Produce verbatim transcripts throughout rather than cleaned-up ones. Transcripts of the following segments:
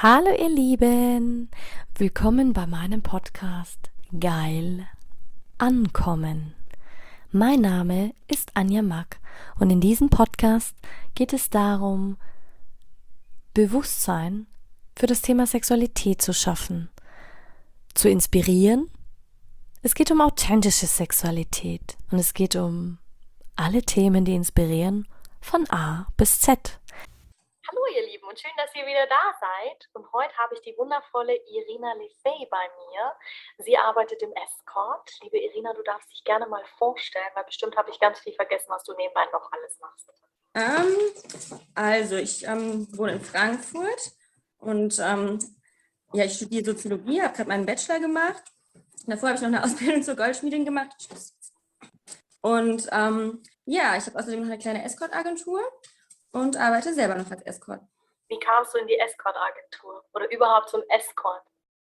Hallo ihr Lieben, willkommen bei meinem Podcast Geil Ankommen. Mein Name ist Anja Mack und in diesem Podcast geht es darum, Bewusstsein für das Thema Sexualität zu schaffen, zu inspirieren. Es geht um authentische Sexualität und es geht um alle Themen, die inspirieren, von A bis Z. Hallo ihr Lieben und schön, dass ihr wieder da seid. Und heute habe ich die wundervolle Irina Lefey bei mir. Sie arbeitet im Escort. Liebe Irina, du darfst dich gerne mal vorstellen, weil bestimmt habe ich ganz viel vergessen, was du nebenbei noch alles machst. Ähm, also ich ähm, wohne in Frankfurt und ähm, ja, ich studiere Soziologie, habe gerade meinen Bachelor gemacht. Davor habe ich noch eine Ausbildung zur Goldschmiedin gemacht. Und ähm, ja, ich habe außerdem noch eine kleine Escort-Agentur und arbeite selber noch als Escort. Wie kamst du in die Escort-Agentur oder überhaupt zum Escort?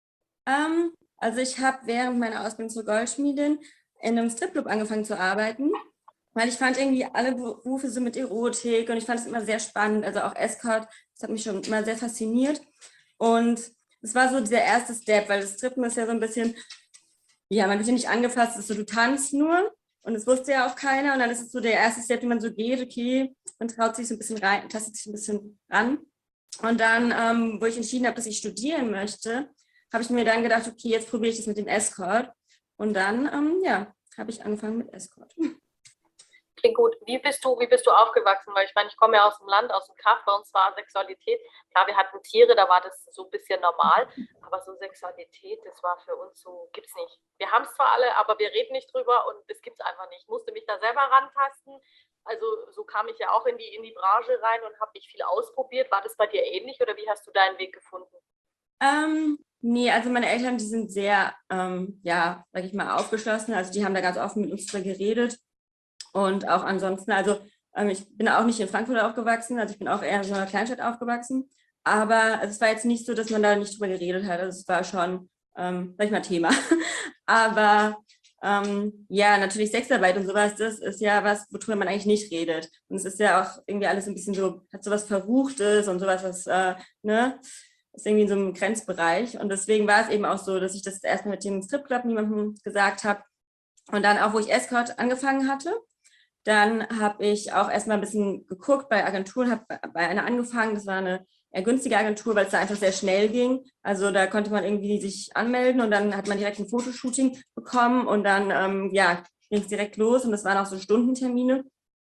Ähm, also ich habe während meiner Ausbildung zur Goldschmiedin in einem Stripclub angefangen zu arbeiten, weil ich fand irgendwie alle Berufe so mit Erotik und ich fand es immer sehr spannend, also auch Escort, das hat mich schon immer sehr fasziniert. Und es war so der erste Step, weil das Strippen ist ja so ein bisschen, ja, man wird ja nicht angefasst, es ist so, du tanzt nur und das wusste ja auch keiner und dann ist es so der erste Step, wie man so geht, okay, man traut sich so ein bisschen rein, tastet sich ein bisschen ran. Und dann, ähm, wo ich entschieden habe, dass ich studieren möchte, habe ich mir dann gedacht, okay, jetzt probiere ich das mit dem Escort. Und dann, ähm, ja, habe ich angefangen mit Escort. Klingt gut. Wie bist du, wie bist du aufgewachsen? Weil ich meine, ich komme ja aus dem Land, aus dem Kaff, bei uns war Sexualität. Klar, wir hatten Tiere, da war das so ein bisschen normal. Aber so Sexualität, das war für uns so, gibt's nicht. Wir haben es zwar alle, aber wir reden nicht drüber und das gibt's einfach nicht. Ich musste mich da selber rantasten. Also so kam ich ja auch in die, in die Branche rein und habe mich viel ausprobiert. War das bei dir ähnlich oder wie hast du deinen Weg gefunden? Ähm, nee, also meine Eltern, die sind sehr, ähm, ja, sag ich mal, aufgeschlossen. Also die haben da ganz offen mit uns drüber geredet. Und auch ansonsten, also ähm, ich bin auch nicht in Frankfurt aufgewachsen, also ich bin auch eher in so einer Kleinstadt aufgewachsen. Aber also es war jetzt nicht so, dass man da nicht drüber geredet hat. Also es war schon, ähm, sag ich mal, Thema. Aber ähm, ja, natürlich Sexarbeit und sowas, das ist ja was, worüber man eigentlich nicht redet. Und es ist ja auch irgendwie alles ein bisschen so, hat sowas Verruchtes und sowas, was, äh, ne, ist irgendwie in so einem Grenzbereich. Und deswegen war es eben auch so, dass ich das erstmal mit dem Stripclub niemandem gesagt habe. Und dann auch, wo ich Escort angefangen hatte, dann habe ich auch erstmal ein bisschen geguckt bei Agenturen, habe bei einer angefangen, das war eine eher günstige Agentur, weil es da einfach sehr schnell ging. Also da konnte man irgendwie sich anmelden und dann hat man direkt ein Fotoshooting bekommen und dann ähm, ja, ging es direkt los und das waren auch so Stundentermine.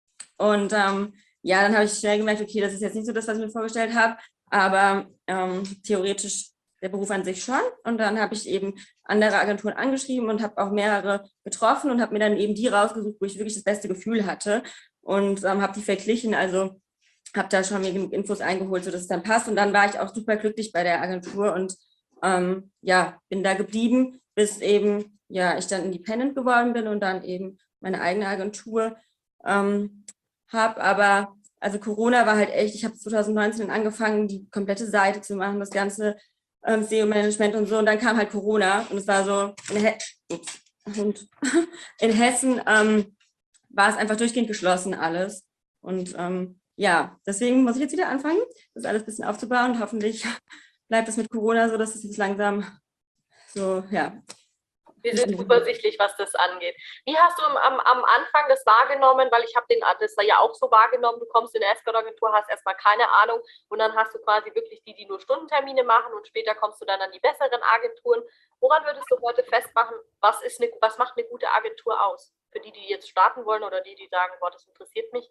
Und ähm, ja, dann habe ich schnell gemerkt, okay, das ist jetzt nicht so das, was ich mir vorgestellt habe, aber ähm, theoretisch der Beruf an sich schon. Und dann habe ich eben andere Agenturen angeschrieben und habe auch mehrere getroffen und habe mir dann eben die rausgesucht, wo ich wirklich das beste Gefühl hatte und ähm, habe die verglichen. Also habe da schon mir genug Infos eingeholt, sodass es dann passt. Und dann war ich auch super glücklich bei der Agentur und ähm, ja, bin da geblieben, bis eben ja ich dann independent geworden bin und dann eben meine eigene Agentur ähm, habe. Aber also Corona war halt echt, ich habe zwanzig neunzehn angefangen, die komplette Seite zu machen, das ganze ähm, S E O-Management und so. Und dann kam halt Corona und es war so, in, He Ups, und in Hessen ähm, war es einfach durchgehend geschlossen alles. Und ähm, ja, deswegen muss ich jetzt wieder anfangen, das alles ein bisschen aufzubauen. Und hoffentlich bleibt es mit Corona so, dass es jetzt langsam so, ja. Wir sind übersichtlich, was das angeht. Wie hast du am, am Anfang das wahrgenommen? Weil ich habe das ja auch so wahrgenommen. Du kommst in eine Escort-Agentur, hast erstmal keine Ahnung und dann hast du quasi wirklich die, die nur Stundentermine machen und später kommst du dann an die besseren Agenturen. Woran würdest du heute festmachen, was, ist eine, was macht eine gute Agentur aus? Für die, die jetzt starten wollen oder die, die sagen, boah, das interessiert mich?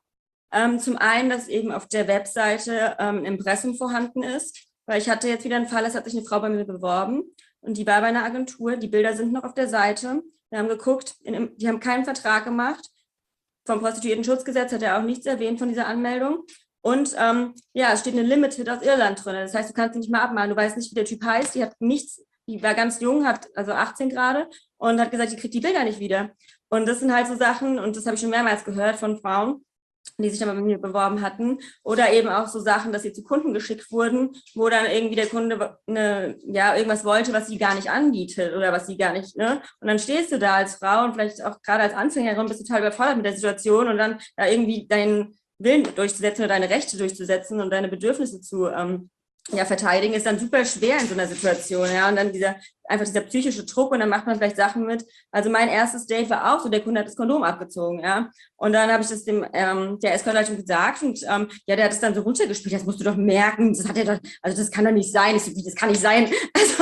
Ähm, zum einen, dass eben auf der Webseite ähm, ein Impressum vorhanden ist, weil ich hatte jetzt wieder einen Fall, es hat sich eine Frau bei mir beworben und die war bei einer Agentur, die Bilder sind noch auf der Seite, wir haben geguckt, in, die haben keinen Vertrag gemacht, vom Prostituiertenschutzgesetz hat er auch nichts erwähnt von dieser Anmeldung und ähm, ja, es steht eine Limited aus Irland drin, das heißt, du kannst sie nicht mal abmalen, du weißt nicht, wie der Typ heißt, die hat nichts, die war ganz jung, hat also achtzehn gerade und hat gesagt, die kriegt die Bilder nicht wieder und das sind halt so Sachen und das habe ich schon mehrmals gehört von Frauen, die sich dann bei mir beworben hatten. Oder eben auch so Sachen, dass sie zu Kunden geschickt wurden, wo dann irgendwie der Kunde eine, ja, irgendwas wollte, was sie gar nicht anbietet oder was sie gar nicht, ne? Und dann stehst du da als Frau und vielleicht auch gerade als Anfängerin bist du total überfordert mit der Situation und dann da irgendwie deinen Willen durchzusetzen oder deine Rechte durchzusetzen und deine Bedürfnisse zu ähm, ja, verteidigen ist dann super schwer in so einer Situation, ja, und dann dieser, einfach dieser psychische Druck und dann macht man vielleicht Sachen mit. Also mein erstes Date war auch so, der Kunde hat das Kondom abgezogen, ja, und dann habe ich das dem, ähm, der Escort-Leitung gesagt und ähm, ja, der hat es dann so runtergespielt, das musst du doch merken, das hat er doch, also das kann doch nicht sein, ich so, wie, das kann nicht sein, also,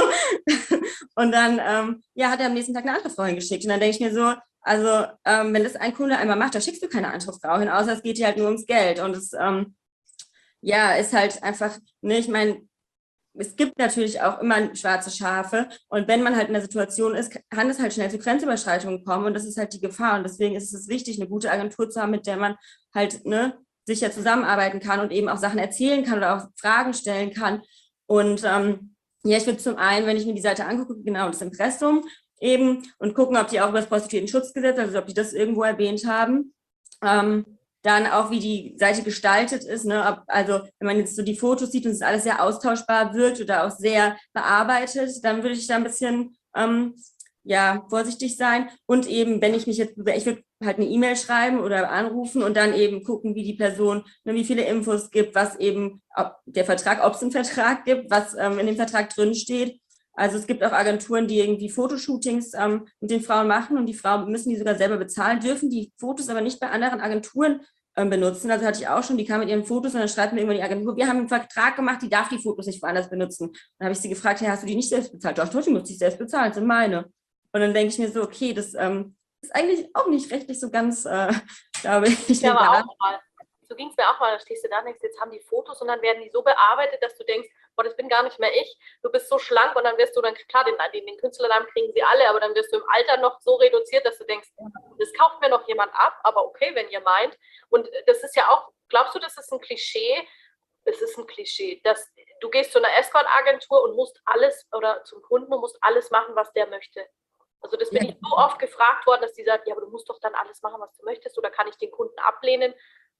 und dann, ähm, ja, hat er am nächsten Tag eine andere Frau hingeschickt und dann denke ich mir so, also, ähm, wenn das ein Kunde einmal macht, da schickst du keine andere Frau hin, außer es geht dir halt nur ums Geld und es, ähm, ja, ist halt einfach, ne, ich meine, es gibt natürlich auch immer schwarze Schafe und wenn man halt in der Situation ist, kann es halt schnell zu Grenzüberschreitungen kommen und das ist halt die Gefahr und deswegen ist es wichtig, eine gute Agentur zu haben, mit der man halt, ne, sicher zusammenarbeiten kann und eben auch Sachen erzählen kann oder auch Fragen stellen kann und ähm, ja, ich würde zum einen, wenn ich mir die Seite angucke, genau das Impressum eben und gucken, ob die auch über das Prostituiertenschutzgesetz, also ob die das irgendwo erwähnt haben, ähm, dann auch, wie die Seite gestaltet ist, ne? Ob, also wenn man jetzt so die Fotos sieht und es alles sehr austauschbar wirkt oder auch sehr bearbeitet, dann würde ich da ein bisschen ähm, ja, vorsichtig sein. Und eben, wenn ich mich jetzt, ich würde halt eine E-Mail schreiben oder anrufen und dann eben gucken, wie die Person, ne, wie viele Infos gibt, was eben ob der Vertrag, ob es einen Vertrag gibt, was ähm, in dem Vertrag drin steht. Also es gibt auch Agenturen, die irgendwie Fotoshootings ähm, mit den Frauen machen und die Frauen müssen die sogar selber bezahlen, dürfen die Fotos aber nicht bei anderen Agenturen ähm, benutzen. Also hatte ich auch schon, die kam mit ihren Fotos und dann schreibt mir irgendwann die Agentur, wir haben einen Vertrag gemacht, die darf die Fotos nicht woanders benutzen. Dann habe ich sie gefragt, hey, hast du die nicht selbst bezahlt? Doch, doch, die muss ich selbst bezahlen, das sind meine. Und dann denke ich mir so, okay, das ähm, ist eigentlich auch nicht rechtlich so ganz, äh, glaube ich. Ja, aber auch mal. So ging es mir auch mal, da stehst du da und denkst, jetzt haben die Fotos und dann werden die so bearbeitet, dass du denkst, boah, das bin gar nicht mehr ich, du bist so schlank und dann wirst du dann, klar, den, den, den Künstlernamen kriegen sie alle, aber dann wirst du im Alter noch so reduziert, dass du denkst, das kauft mir noch jemand ab, aber okay, wenn ihr meint. Und das ist ja auch, glaubst du, das ist ein Klischee? Es ist ein Klischee, dass du gehst zu einer Escort-Agentur und musst alles, oder zum Kunden und musst alles machen, was der möchte. Also das bin ja. ich so oft gefragt worden, dass die sagen, ja, aber du musst doch dann alles machen, was du möchtest, oder kann ich den Kunden ablehnen?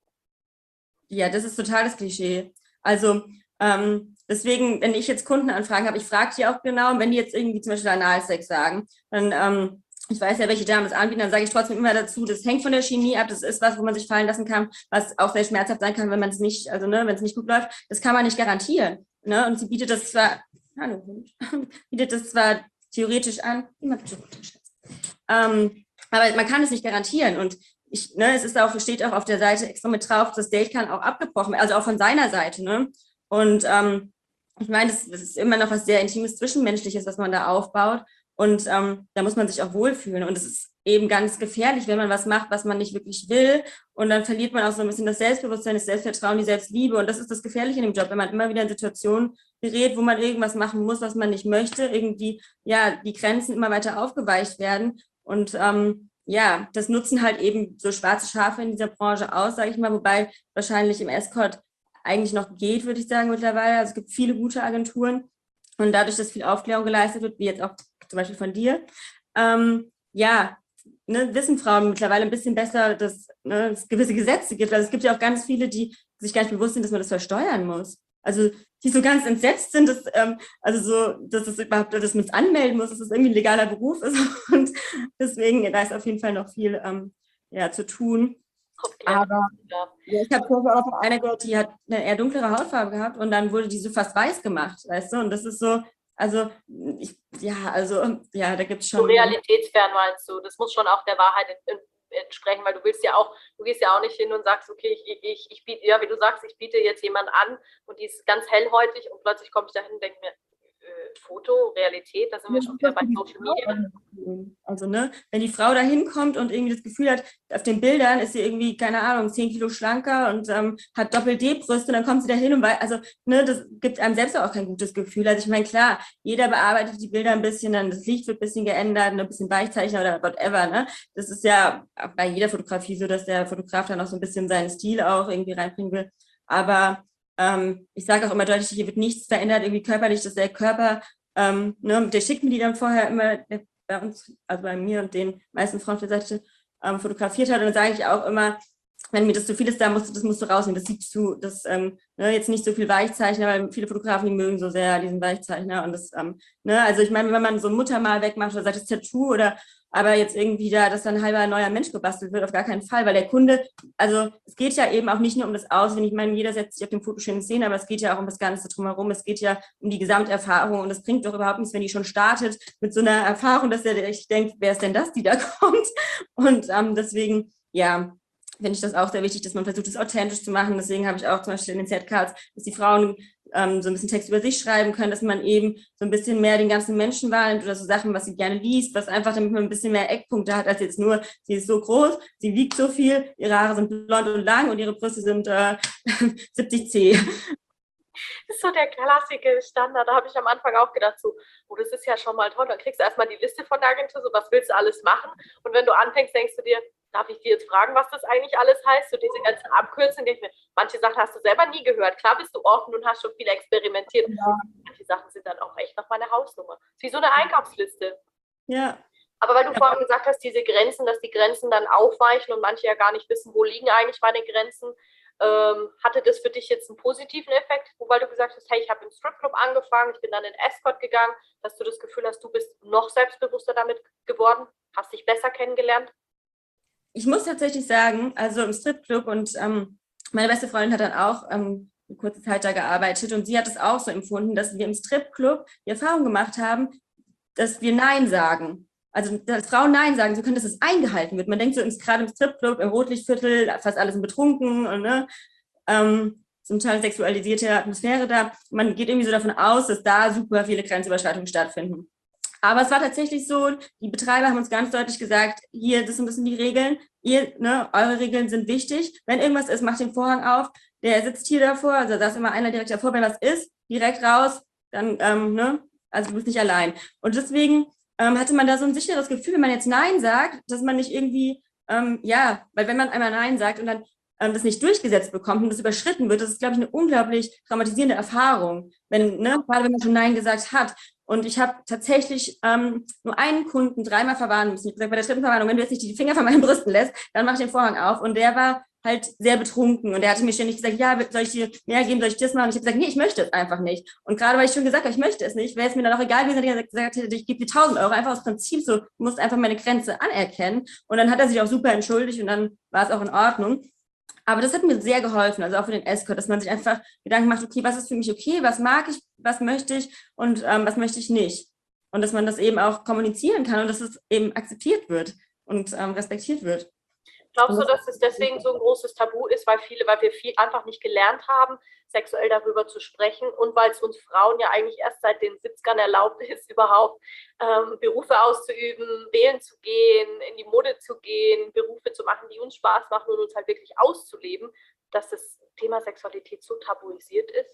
Ja, das ist total das Klischee. Also ähm, deswegen, wenn ich jetzt Kundenanfragen habe, ich frage die auch genau, und wenn die jetzt irgendwie zum Beispiel Analsex sagen, dann, ähm, ich weiß ja, welche Damen es anbieten, dann sage ich trotzdem immer dazu, das hängt von der Chemie ab, das ist was, wo man sich fallen lassen kann, was auch sehr schmerzhaft sein kann, wenn man es nicht, also ne, wenn es nicht gut läuft, das kann man nicht garantieren. Ne? Und sie bietet das zwar, hallo Hund, bietet das zwar theoretisch an, ähm, aber man kann es nicht garantieren und Ich, ne, es ist auch, steht auch auf der Seite extra mit drauf, das Date kann auch abgebrochen werden, also auch von seiner Seite. Ne? Und ähm, ich meine, das, das ist immer noch was sehr Intimes, Zwischenmenschliches, was man da aufbaut. Und ähm, da muss man sich auch wohlfühlen. Und es ist eben ganz gefährlich, wenn man was macht, was man nicht wirklich will. Und dann verliert man auch so ein bisschen das Selbstbewusstsein, das Selbstvertrauen, die Selbstliebe. Und das ist das Gefährliche in dem Job, wenn man immer wieder in Situationen gerät, wo man irgendwas machen muss, was man nicht möchte, irgendwie, ja, die Grenzen immer weiter aufgeweicht werden. Und ähm, ja, das nutzen halt eben so schwarze Schafe in dieser Branche aus, sage ich mal, wobei wahrscheinlich im Escort eigentlich noch geht, würde ich sagen, mittlerweile. Also es gibt viele gute Agenturen und dadurch, dass viel Aufklärung geleistet wird, wie jetzt auch zum Beispiel von dir, ähm, ja, ne, wissen Frauen mittlerweile ein bisschen besser, dass ne, es gewisse Gesetze gibt. Also es gibt ja auch ganz viele, die sich gar nicht bewusst sind, dass man das versteuern muss. Also die so ganz entsetzt sind, dass, ähm, also so, dass es überhaupt, dass man es anmelden muss, dass es irgendwie ein legaler Beruf ist. Und deswegen, da ist auf jeden Fall noch viel ähm, ja, zu tun. Aber ja, ich habe vorher auch von einer gehört, die hat eine eher dunklere Hautfarbe gehabt und dann wurde die so fast weiß gemacht, weißt du? Und das ist so, also, ich, ja, also, ja, da gibt es schon. So realitätsfern meinst du, das muss schon auch der Wahrheit entsprechen, weil du willst ja auch, du gehst ja auch nicht hin und sagst, okay, ich, ich, ich biete, ja, wie du sagst, ich biete jetzt jemanden an und die ist ganz hellhäutig und plötzlich komme ich da hin und denke mir, äh, Foto, Realität, da sind wir schon wieder bei Social Media. Also, ne, wenn die Frau da hinkommt und irgendwie das Gefühl hat, auf den Bildern ist sie irgendwie, keine Ahnung, zehn Kilo schlanker und ähm, hat Doppel-D-Brüste, dann kommt sie da hin und weil, also, ne, das gibt einem selbst auch kein gutes Gefühl. Also, ich meine, klar, jeder bearbeitet die Bilder ein bisschen, dann das Licht wird ein bisschen geändert, ein bisschen Weichzeichner oder whatever, ne. Das ist ja bei jeder Fotografie so, dass der Fotograf dann auch so ein bisschen seinen Stil auch irgendwie reinbringen will. Aber ähm, ich sage auch immer deutlich, hier wird nichts verändert, irgendwie körperlich, dass der Körper, ähm, ne, der schickt mir die dann vorher immer, der, bei uns, also bei mir und den meisten Frauen auf der Seite ähm, fotografiert hat. Und dann sage ich auch immer, wenn mir das zu viel ist, da musst du, das musst du rausnehmen, das siehst du, das, ähm, ne, jetzt nicht so viel Weichzeichner, weil viele Fotografen, die mögen so sehr diesen Weichzeichner und das, ähm, ne, also ich meine, wenn man so ein Muttermal wegmacht oder sagt das Tattoo oder, aber jetzt irgendwie da, dass dann ein halber neuer Mensch gebastelt wird, auf gar keinen Fall, weil der Kunde, also es geht ja eben auch nicht nur um das Aussehen, ich meine, jeder setzt sich auf dem Foto schön in Szene, aber es geht ja auch um das Ganze drumherum, es geht ja um die Gesamterfahrung und es bringt doch überhaupt nichts, wenn die schon startet mit so einer Erfahrung, dass der echt denkt, wer ist denn das, die da kommt und ähm, deswegen, ja, finde ich das auch sehr wichtig, dass man versucht, es authentisch zu machen. Deswegen habe ich auch zum Beispiel in den Zertifikats, dass die Frauen ähm, so ein bisschen Text über sich schreiben können, dass man eben so ein bisschen mehr den ganzen Menschen wahrnimmt oder so Sachen, was sie gerne liest, was einfach, damit man ein bisschen mehr Eckpunkte hat, als jetzt nur, sie ist so groß, sie wiegt so viel, ihre Haare sind blond und lang und ihre Brüste sind äh, siebzig Zentimeter. Das ist so der klassische Standard. Da habe ich am Anfang auch gedacht, so, oh, das ist ja schon mal toll. Dann kriegst du erstmal die Liste von der Agentur, so, was willst du alles machen? Und wenn du anfängst, denkst du dir, darf ich dir jetzt fragen, was das eigentlich alles heißt? So diese ganzen Abkürzungen, die, manche Sachen hast du selber nie gehört. Klar bist du offen und hast schon viel experimentiert. Ja. Manche Sachen sind dann auch echt noch meine Hausnummer. Das ist wie so eine Einkaufsliste. Ja. Aber weil du ja. vorhin gesagt hast, diese Grenzen, dass die Grenzen dann aufweichen und manche ja gar nicht wissen, wo liegen eigentlich meine Grenzen, ähm, hatte das für dich jetzt einen positiven Effekt, weil du gesagt hast, hey, ich habe im Stripclub angefangen, ich bin dann in Escort gegangen, dass du das Gefühl hast, du bist noch selbstbewusster damit geworden, hast dich besser kennengelernt? Ich muss tatsächlich sagen, also im Stripclub und ähm, meine beste Freundin hat dann auch ähm, eine kurze Zeit da gearbeitet und sie hat es auch so empfunden, dass wir im Stripclub die Erfahrung gemacht haben, dass wir Nein sagen. Also, dass Frauen Nein sagen, so können, dass es eingehalten wird. Man denkt so, im, gerade im Stripclub, im Rotlichtviertel, fast alles sind betrunken und ne, ähm, zum Teil sexualisierte Atmosphäre da. Man geht irgendwie so davon aus, dass da super viele Grenzüberschreitungen stattfinden. Aber es war tatsächlich so, die Betreiber haben uns ganz deutlich gesagt, hier, das sind ein bisschen die Regeln, ihr, ne, eure Regeln sind wichtig. Wenn irgendwas ist, macht den Vorhang auf, der sitzt hier davor, also da ist immer einer direkt davor, wenn was ist, direkt raus, dann, ähm, ne, also du bist nicht allein. Und deswegen ähm, hatte man da so ein sicheres Gefühl, wenn man jetzt Nein sagt, dass man nicht irgendwie, ähm, ja, weil wenn man einmal Nein sagt und dann ähm, das nicht durchgesetzt bekommt und das überschritten wird, das ist, glaube ich, eine unglaublich traumatisierende Erfahrung, wenn, ne, gerade wenn man schon Nein gesagt hat. Und ich habe tatsächlich ähm, nur einen Kunden dreimal verwarnen müssen. Ich habe gesagt, bei der dritten Verwarnung, wenn du jetzt nicht die Finger von meinen Brüsten lässt, dann mach ich den Vorhang auf. Und der war halt sehr betrunken. Und der hatte mir ständig gesagt, ja, soll ich dir mehr geben, soll ich das machen? Und ich habe gesagt, nee, ich möchte es einfach nicht. Und gerade weil ich schon gesagt habe, ich möchte es nicht, wäre es mir dann auch egal gewesen, wenn er gesagt hätte, ich gebe dir tausend Euro. Einfach aus Prinzip so, du musst einfach meine Grenze anerkennen. Und dann hat er sich auch super entschuldigt und dann war es auch in Ordnung. Aber das hat mir sehr geholfen, also auch für den Escort, dass man sich einfach Gedanken macht, okay, was ist für mich okay, was mag ich, was möchte ich und ähm, was möchte ich nicht. Und dass man das eben auch kommunizieren kann und dass es eben akzeptiert wird und ähm, respektiert wird. Glaubst du, dass es deswegen so ein großes Tabu ist, weil viele, weil wir viel einfach nicht gelernt haben, sexuell darüber zu sprechen und weil es uns Frauen ja eigentlich erst seit den siebzigern erlaubt ist, überhaupt ähm, Berufe auszuüben, wählen zu gehen, in die Mode zu gehen, Berufe zu machen, die uns Spaß machen und uns halt wirklich auszuleben, dass das Thema Sexualität so tabuisiert ist?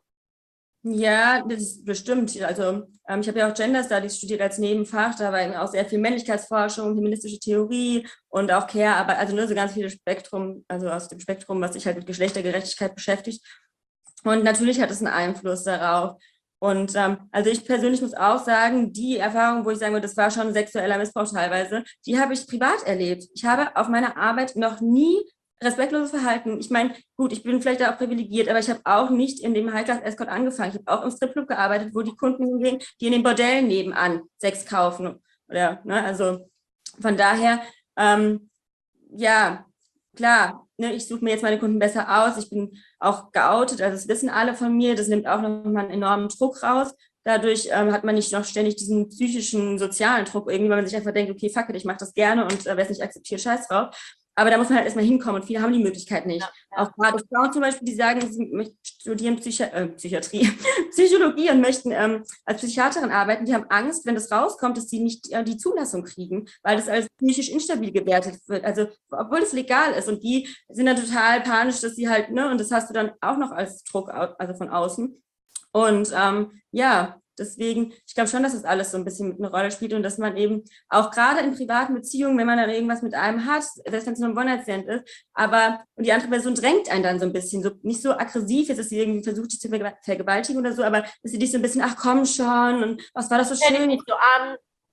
Ja, das ist bestimmt. Also ähm, ich habe ja auch Gender Studies studiert als Nebenfach, da war eben auch sehr viel Männlichkeitsforschung, feministische Theorie und auch Care-Arbeit, also nur so ganz viele Spektrum, also aus dem Spektrum, was sich halt mit Geschlechtergerechtigkeit beschäftigt. Und natürlich hat es einen Einfluss darauf. Und ähm, also ich persönlich muss auch sagen, die Erfahrung, wo ich sagen würde, das war schon sexueller Missbrauch teilweise, die habe ich privat erlebt. Ich habe auf meiner Arbeit noch nie respektloses Verhalten. Ich meine, gut, ich bin vielleicht auch privilegiert, aber ich habe auch nicht in dem High-Class-Escort angefangen. Ich habe auch im Stripclub gearbeitet, wo die Kunden hingehen, die in den Bordellen nebenan Sex kaufen. Oder, ne, also von daher, ähm, ja, klar, ne, ich suche mir jetzt meine Kunden besser aus. Ich bin auch geoutet, also das wissen alle von mir. Das nimmt auch nochmal einen enormen Druck raus. Dadurch ähm, hat man nicht noch ständig diesen psychischen, sozialen Druck, irgendwie, weil man sich einfach denkt, okay, fuck it, ich mache das gerne und äh, wer es nicht akzeptiert, scheiß drauf. Aber da muss man halt erstmal hinkommen und viele haben die Möglichkeit nicht. Ja, ja. Auch gerade Frauen zum Beispiel, die sagen, sie studieren Psychi äh, Psychiatrie, Psychologie und möchten ähm, als Psychiaterin arbeiten, die haben Angst, wenn das rauskommt, dass sie nicht äh, die Zulassung kriegen, weil das als psychisch instabil gewertet wird. Also, obwohl es legal ist und die sind dann total panisch, dass sie halt, ne, und das hast du dann auch noch als Druck, also von außen. Und ähm, ja, deswegen, ich glaube schon, dass das alles so ein bisschen mit einer Rolle spielt und dass man eben auch gerade in privaten Beziehungen, wenn man dann irgendwas mit einem hat, selbst wenn es nur ein One-Night-Stand ist, aber und die andere Person drängt einen dann so ein bisschen, so nicht so aggressiv, jetzt dass sie irgendwie versucht, dich zu vergewaltigen oder so, aber dass sie dich so ein bisschen, ach komm schon und was war das so schön. Nicht so an.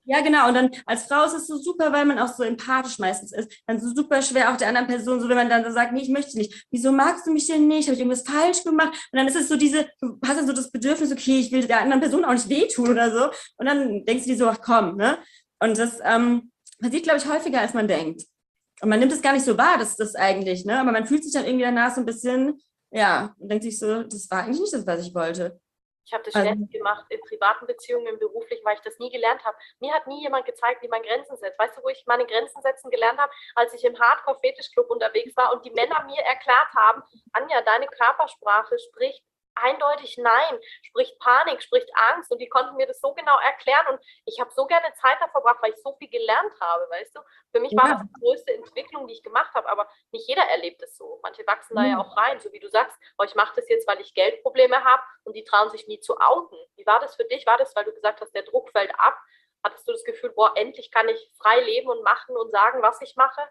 Ja, genau. Und dann als Frau ist es so super, weil man auch so empathisch meistens ist. Dann so super schwer auch der anderen Person, so wenn man dann so sagt, nee, ich möchte nicht. Wieso magst du mich denn nicht? Habe ich irgendwas falsch gemacht? Und dann ist es so diese, du hast dann so das Bedürfnis, okay, ich will der anderen Person auch nicht wehtun oder so. Und dann denkst du dir so, ach komm, ne? Und das ähm, passiert, glaube ich, häufiger, als man denkt. Und man nimmt es gar nicht so wahr, dass das eigentlich, ne? Aber man fühlt sich dann irgendwie danach so ein bisschen, ja, und denkt sich so, das war eigentlich nicht das, was ich wollte. Ich habe das Also, ständig gemacht, in privaten Beziehungen, im beruflichen, weil ich das nie gelernt habe. Mir hat nie jemand gezeigt, wie man Grenzen setzt. Weißt du, wo ich meine Grenzen setzen gelernt habe? Als ich im Hardcore-Fetisch-Club unterwegs war und die Männer mir erklärt haben, Anja, deine Körpersprache spricht eindeutig Nein, spricht Panik, spricht Angst, und die konnten mir das so genau erklären, und ich habe so gerne Zeit da verbracht, weil ich so viel gelernt habe, weißt du? Für mich war ja. das die größte Entwicklung, die ich gemacht habe, aber nicht jeder erlebt es so. Manche wachsen da ja auch rein, so wie du sagst, oh, ich mache das jetzt, weil ich Geldprobleme habe, und die trauen sich nie zu outen. Wie war das für dich? War das, weil du gesagt hast, der Druck fällt ab? Hattest du das Gefühl, boah, endlich kann ich frei leben und machen und sagen, was ich mache?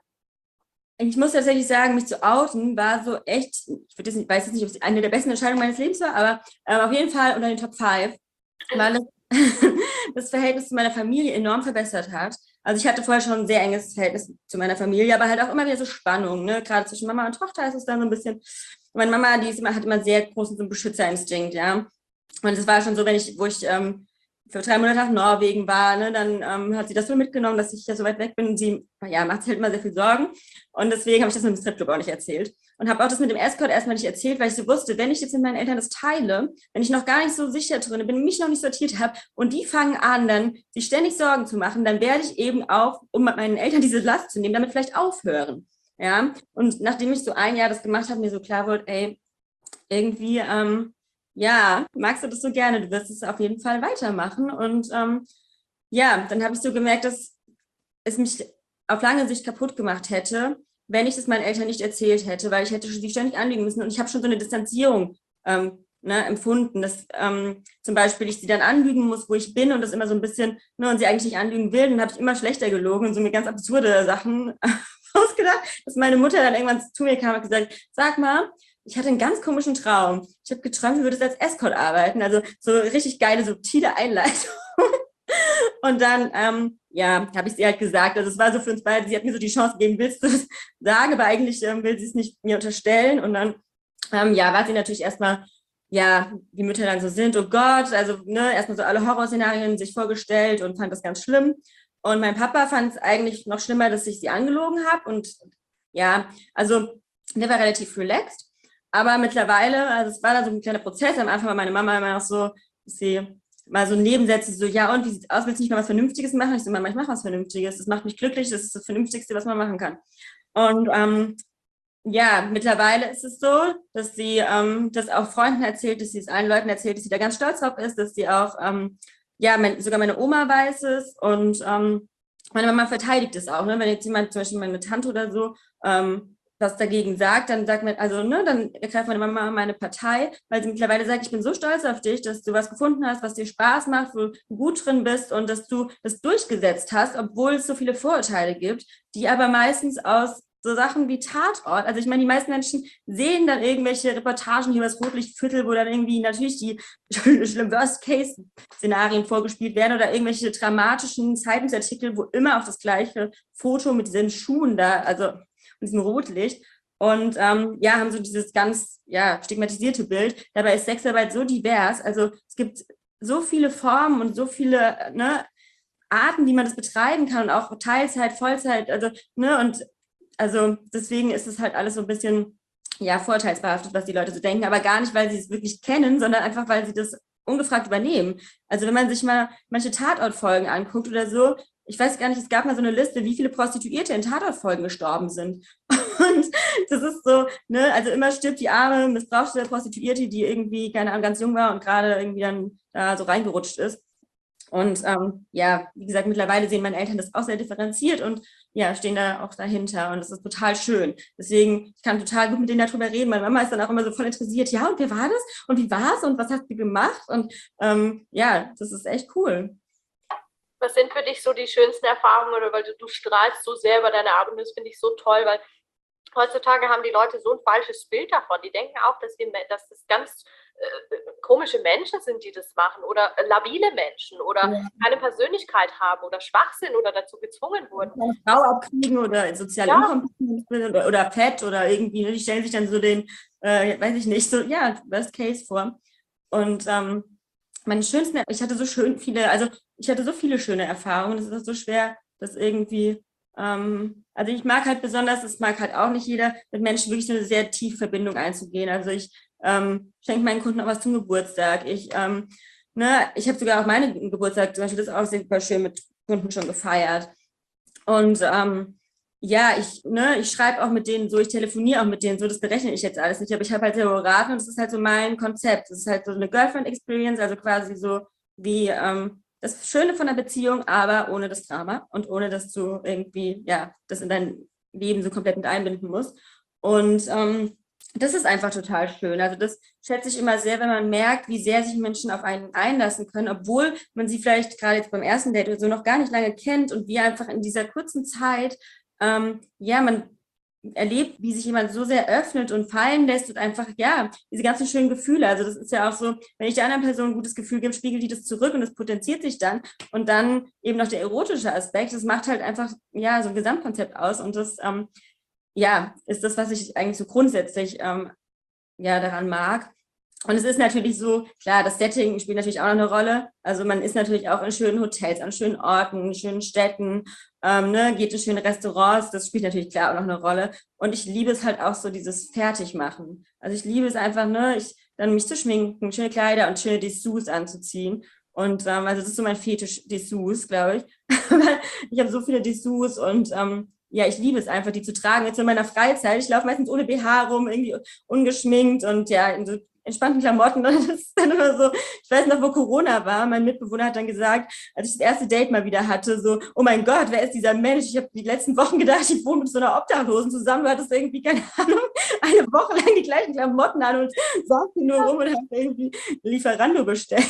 Ich muss tatsächlich sagen, mich zu outen war so echt, ich jetzt nicht, weiß jetzt nicht, ob es eine der besten Entscheidungen meines Lebens war, aber äh, auf jeden Fall unter den Top fünf, weil es das Verhältnis zu meiner Familie enorm verbessert hat. Also ich hatte vorher schon ein sehr enges Verhältnis zu meiner Familie, aber halt auch immer wieder so Spannungen, ne? Gerade zwischen Mama und Tochter ist es dann so ein bisschen. Meine Mama, die ist immer, hat immer sehr großen so einen Beschützerinstinkt, ja. Und es war schon so, wenn ich, wo ich ähm, für drei Monate nach Norwegen war, ne, dann ähm, hat sie das so mitgenommen, dass ich ja so weit weg bin. Und sie, ja, macht sich halt immer sehr viel Sorgen. Und deswegen habe ich das mit dem Stripclub auch nicht erzählt. Und habe auch das mit dem Escort erstmal nicht erzählt, weil ich so wusste, wenn ich jetzt mit meinen Eltern das teile, wenn ich noch gar nicht so sicher drin bin, mich noch nicht sortiert habe und die fangen an, dann sich ständig Sorgen zu machen, dann werde ich eben auch, um meinen Eltern diese Last zu nehmen, damit vielleicht aufhören. Ja, und nachdem ich so ein Jahr das gemacht habe, mir so klar wurde, ey, irgendwie, ähm, ja, magst du das so gerne, du wirst es auf jeden Fall weitermachen. Und ähm, ja, dann habe ich so gemerkt, dass es mich auf lange Sicht kaputt gemacht hätte, wenn ich das meinen Eltern nicht erzählt hätte, weil ich hätte sie ständig anlügen müssen. Und ich habe schon so eine Distanzierung ähm, ne, empfunden, dass ähm, zum Beispiel ich sie dann anlügen muss, wo ich bin, und das immer so ein bisschen, ne, und sie eigentlich nicht anlügen will, dann habe ich immer schlechter gelogen und so mir ganz absurde Sachen ausgedacht, dass meine Mutter dann irgendwann zu mir kam und gesagt, sag mal, ich hatte einen ganz komischen Traum. Ich habe geträumt, du würdest als Escort arbeiten, also so richtig geile, subtile Einleitung. Und dann, ähm, ja, habe ich sie halt gesagt, also es war so für uns beide, sie hat mir so die Chance gegeben, willst du das sagen, aber eigentlich ähm, will sie es nicht mir unterstellen. Und dann, ähm, ja, war sie natürlich erstmal, ja, wie Mütter dann so sind, oh Gott, also ne, erstmal so alle Horrorszenarien sich vorgestellt und fand das ganz schlimm. Und mein Papa fand es eigentlich noch schlimmer, dass ich sie angelogen habe. Und ja, also der war relativ relaxed. Aber mittlerweile, also es war da so ein kleiner Prozess. Am Anfang war meine Mama immer noch so, dass sie mal so Nebensätze, so, ja, und wie sieht's aus, willst du nicht mal was Vernünftiges machen? Ich so, Mama, ich mache was Vernünftiges. Das macht mich glücklich, das ist das Vernünftigste, was man machen kann. Und ähm, ja, mittlerweile ist es so, dass sie ähm, das auch Freunden erzählt, dass sie es allen Leuten erzählt, dass sie da ganz stolz drauf ist, dass sie auch, ähm, ja, mein, sogar meine Oma weiß es, und ähm, meine Mama verteidigt es auch, ne? Wenn jetzt jemand, zum Beispiel meine Tante oder so, ähm, was dagegen sagt, dann sagt man, also, ne, dann ergreift meine Mama meine Partei, weil sie mittlerweile sagt, ich bin so stolz auf dich, dass du was gefunden hast, was dir Spaß macht, wo du gut drin bist und dass du das durchgesetzt hast, obwohl es so viele Vorurteile gibt, die aber meistens aus so Sachen wie Tatort, also ich meine, die meisten Menschen sehen dann irgendwelche Reportagen hier über das Rotlichtviertel, wo dann irgendwie natürlich die schlimmen Worst-Case-Szenarien vorgespielt werden oder irgendwelche dramatischen Zeitungsartikel, wo immer auf das gleiche Foto mit diesen Schuhen da, also mit diesem Rotlicht. Und ähm, ja, haben so dieses ganz ja, stigmatisierte Bild. Dabei ist Sexarbeit so divers. Also es gibt so viele Formen und so viele ne, Arten, wie man das betreiben kann, und auch Teilzeit, Vollzeit. Also, ne, und also deswegen ist es halt alles so ein bisschen ja, vorteilsbehaftet, was die Leute so denken, aber gar nicht, weil sie es wirklich kennen, sondern einfach, weil sie das ungefragt übernehmen. Also wenn man sich mal manche Tatortfolgen anguckt oder so, ich weiß gar nicht, es gab mal so eine Liste, wie viele Prostituierte in Tatortfolgen gestorben sind. Und das ist so, ne, also immer stirbt die arme, missbrauchte Prostituierte, die irgendwie, keine Ahnung, ganz jung war und gerade irgendwie dann da so reingerutscht ist. Und ähm, ja, wie gesagt, mittlerweile sehen meine Eltern das auch sehr differenziert und ja, stehen da auch dahinter, und das ist total schön. Deswegen, ich kann total gut mit denen darüber reden. Meine Mama ist dann auch immer so voll interessiert, ja, und wer war das? Und wie war es? Und was hast du gemacht? Und ähm, ja, das ist echt cool. Was sind für dich so die schönsten Erfahrungen, oder weil du, du strahlst so sehr über deine Arbeit, und das finde ich so toll, weil heutzutage haben die Leute so ein falsches Bild davon. Die denken auch, dass, wir, dass das ganz äh, komische Menschen sind, die das machen oder äh, labile Menschen oder Ja. keine Persönlichkeit haben oder schwach sind oder dazu gezwungen wurden. Eine Frau abkriegen oder sozial Ja. inkompetent oder, oder fett oder irgendwie, ne? Die stellen sich dann so den, äh, weiß ich nicht, so, ja, Worst Case vor. Und ähm, meine schönsten, ich hatte so schön viele, also ich hatte so viele schöne Erfahrungen, es ist so schwer, das irgendwie, ähm, also ich mag halt besonders, es mag halt auch nicht jeder, mit Menschen wirklich so eine sehr tiefe Verbindung einzugehen. Also ich ähm, schenke meinen Kunden auch was zum Geburtstag. Ich, ähm, ne, ich habe sogar auch meinen Geburtstag, zum Beispiel das auch super schön mit Kunden schon gefeiert. Und ähm, ja, ich, ne, ich schreibe auch mit denen so, ich telefoniere auch mit denen so, das berechne ich jetzt alles nicht, aber ich habe halt sehr beraten und das ist halt so mein Konzept. Das ist halt so eine Girlfriend-Experience, also quasi so wie ähm, das Schöne von der Beziehung, aber ohne das Drama und ohne, dass du irgendwie, ja, das in dein Leben so komplett mit einbinden musst. Und ähm, das ist einfach total schön. Also das schätze ich immer sehr, wenn man merkt, wie sehr sich Menschen auf einen einlassen können, obwohl man sie vielleicht gerade jetzt beim ersten Date oder so noch gar nicht lange kennt und wie einfach in dieser kurzen Zeit, ähm, ja, man erlebt, wie sich jemand so sehr öffnet und fallen lässt und einfach, ja, diese ganzen schönen Gefühle. Also das ist ja auch so, wenn ich der anderen Person ein gutes Gefühl gebe, spiegelt die das zurück und es potenziert sich dann. Und dann eben noch der erotische Aspekt, das macht halt einfach, ja, so ein Gesamtkonzept aus und das, ähm, ja, ist das, was ich eigentlich so grundsätzlich ähm, ja, daran mag. Und es ist natürlich so, klar, das Setting spielt natürlich auch noch eine Rolle. Also man ist natürlich auch in schönen Hotels, an schönen Orten, in schönen Städten, ähm, ne, geht in schöne Restaurants, das spielt natürlich klar auch noch eine Rolle. Und ich liebe es halt auch so, dieses Fertigmachen. Also ich liebe es einfach, ne, ich, dann mich zu schminken, schöne Kleider und schöne Dessous anzuziehen. Und ähm, also das ist so mein Fetisch, Dessous, glaube ich. Ich habe so viele Dessous und ähm, ja, ich liebe es einfach, die zu tragen. Jetzt in meiner Freizeit. Ich laufe meistens ohne B H rum, irgendwie ungeschminkt und ja, in so entspannten Klamotten. Und das ist dann immer so, ich weiß noch, wo Corona war, mein Mitbewohner hat dann gesagt, als ich das erste Date mal wieder hatte, so, oh mein Gott, wer ist dieser Mensch? Ich habe die letzten Wochen gedacht, ich wohne mit so einer Obdachlosen zusammen. Du hattest irgendwie, keine Ahnung, eine Woche lang die gleichen Klamotten an und saß nur rum und hat irgendwie Lieferando bestellt.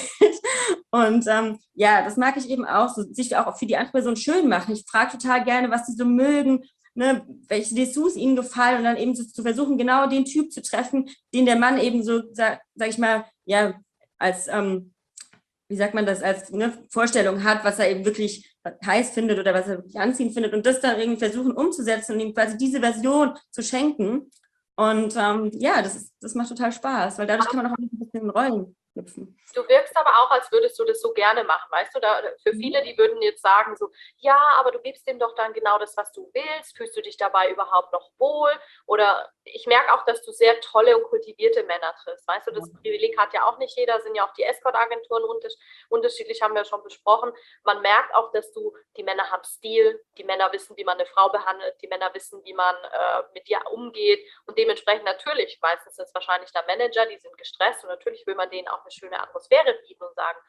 Und ähm, ja, das mag ich eben auch, so, sich auch für die andere Person schön machen. Ich frage total gerne, was sie so mögen, ne, welche Dessous ihnen gefallen und dann eben so, zu versuchen, genau den Typ zu treffen, den der Mann eben so, sag, sag ich mal, ja, als, ähm, wie sagt man das, als ne, Vorstellung hat, was er eben wirklich heiß findet oder was er wirklich anziehend findet und das dann irgendwie versuchen umzusetzen und ihm quasi diese Version zu schenken. Und ähm, ja, das, ist, das macht total Spaß, weil dadurch kann man auch ein bisschen in Rollen knüpfen. Du wirkst aber auch, als würdest du das so gerne machen, weißt du? Da, für viele, die würden jetzt sagen so, ja, aber du gibst dem doch dann genau das, was du willst. Fühlst du dich dabei überhaupt noch wohl? Oder ich merke auch, dass du sehr tolle und kultivierte Männer triffst, weißt du? Das Privileg hat ja auch nicht jeder, sind ja auch die Escort-Agenturen unterschiedlich, haben wir schon besprochen. Man merkt auch, dass du, die Männer haben Stil, die Männer wissen, wie man eine Frau behandelt, die Männer wissen, wie man äh, mit dir umgeht und dementsprechend natürlich, meistens sind es wahrscheinlich da Manager, die sind gestresst und natürlich will man denen auch eine schöne Atmosphäre bieten und sagen,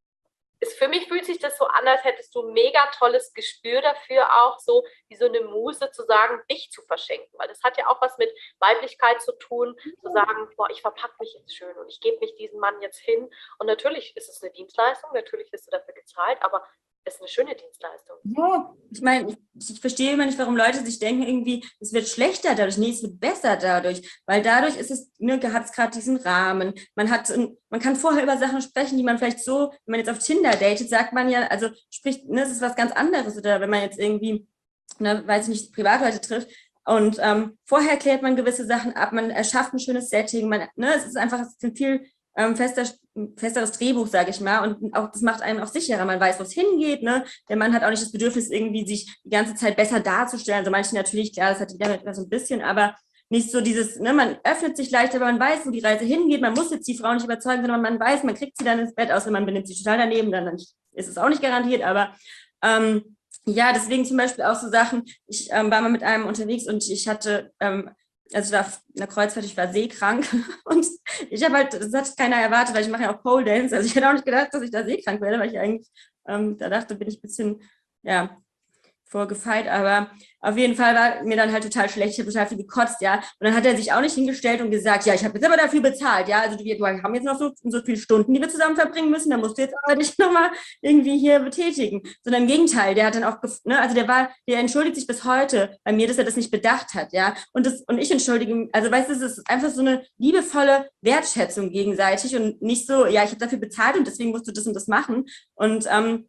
ist, für mich fühlt sich das so an, als hättest du ein mega tolles Gespür dafür, auch so wie so eine Muse zu sagen, dich zu verschenken, weil das hat ja auch was mit Weiblichkeit zu tun, zu sagen, boah, ich verpacke mich jetzt schön und ich gebe mich diesem Mann jetzt hin und natürlich ist es eine Dienstleistung, natürlich wirst du dafür gezahlt, aber es ist eine schöne Dienstleistung. Ja, ich meine, ich, ich verstehe immer nicht, warum Leute sich denken, irgendwie, es wird schlechter dadurch. Nee, es wird besser dadurch, weil dadurch ist es, ne, hat es gerade diesen Rahmen. Man hat, man kann vorher über Sachen sprechen, die man vielleicht so, wenn man jetzt auf Tinder datet, sagt man ja, also spricht, ne, es ist was ganz anderes. Oder wenn man jetzt irgendwie, ne, weiß ich nicht, Privatleute trifft und ähm, vorher klärt man gewisse Sachen ab, man erschafft ein schönes Setting, man, ne, es ist einfach, es ist ein viel ähm, fester, festeres Drehbuch, sage ich mal, und auch das macht einen auch sicherer, man weiß, wo es hingeht, ne? Der Mann hat auch nicht das Bedürfnis, irgendwie sich die ganze Zeit besser darzustellen, also manche natürlich, klar, das hat jeder mit so ein bisschen, aber nicht so dieses, ne, man öffnet sich leichter, aber man weiß, wo die Reise hingeht, man muss jetzt die Frau nicht überzeugen, sondern man weiß, man kriegt sie dann ins Bett, außer man benimmt sich total daneben, dann ist es auch nicht garantiert, aber ähm, ja, deswegen zum Beispiel auch so Sachen, ich ähm, war mal mit einem unterwegs und ich hatte ähm, also ich war auf einer Kreuzfahrt, ich war seekrank und ich habe halt, das hat keiner erwartet, weil ich mache ja auch Pole Dance, also ich hätte auch nicht gedacht, dass ich da seekrank werde, weil ich eigentlich ähm, da dachte, bin ich ein bisschen, ja, vorgefeilt, aber auf jeden Fall war mir dann halt total schlecht, ich habe total viel gekotzt, ja. Und dann hat er sich auch nicht hingestellt und gesagt, ja, ich habe jetzt aber dafür bezahlt, ja. Also wir haben jetzt noch so, so viele Stunden, die wir zusammen verbringen müssen, da musst du jetzt aber dich nochmal irgendwie hier betätigen. Sondern im Gegenteil, der hat dann auch, ne, also der war, der entschuldigt sich bis heute bei mir, dass er das nicht bedacht hat, ja. Und das, und ich entschuldige, also weißt du, es ist einfach so eine liebevolle Wertschätzung gegenseitig und nicht so, ja, ich habe dafür bezahlt und deswegen musst du das und das machen. Und ähm,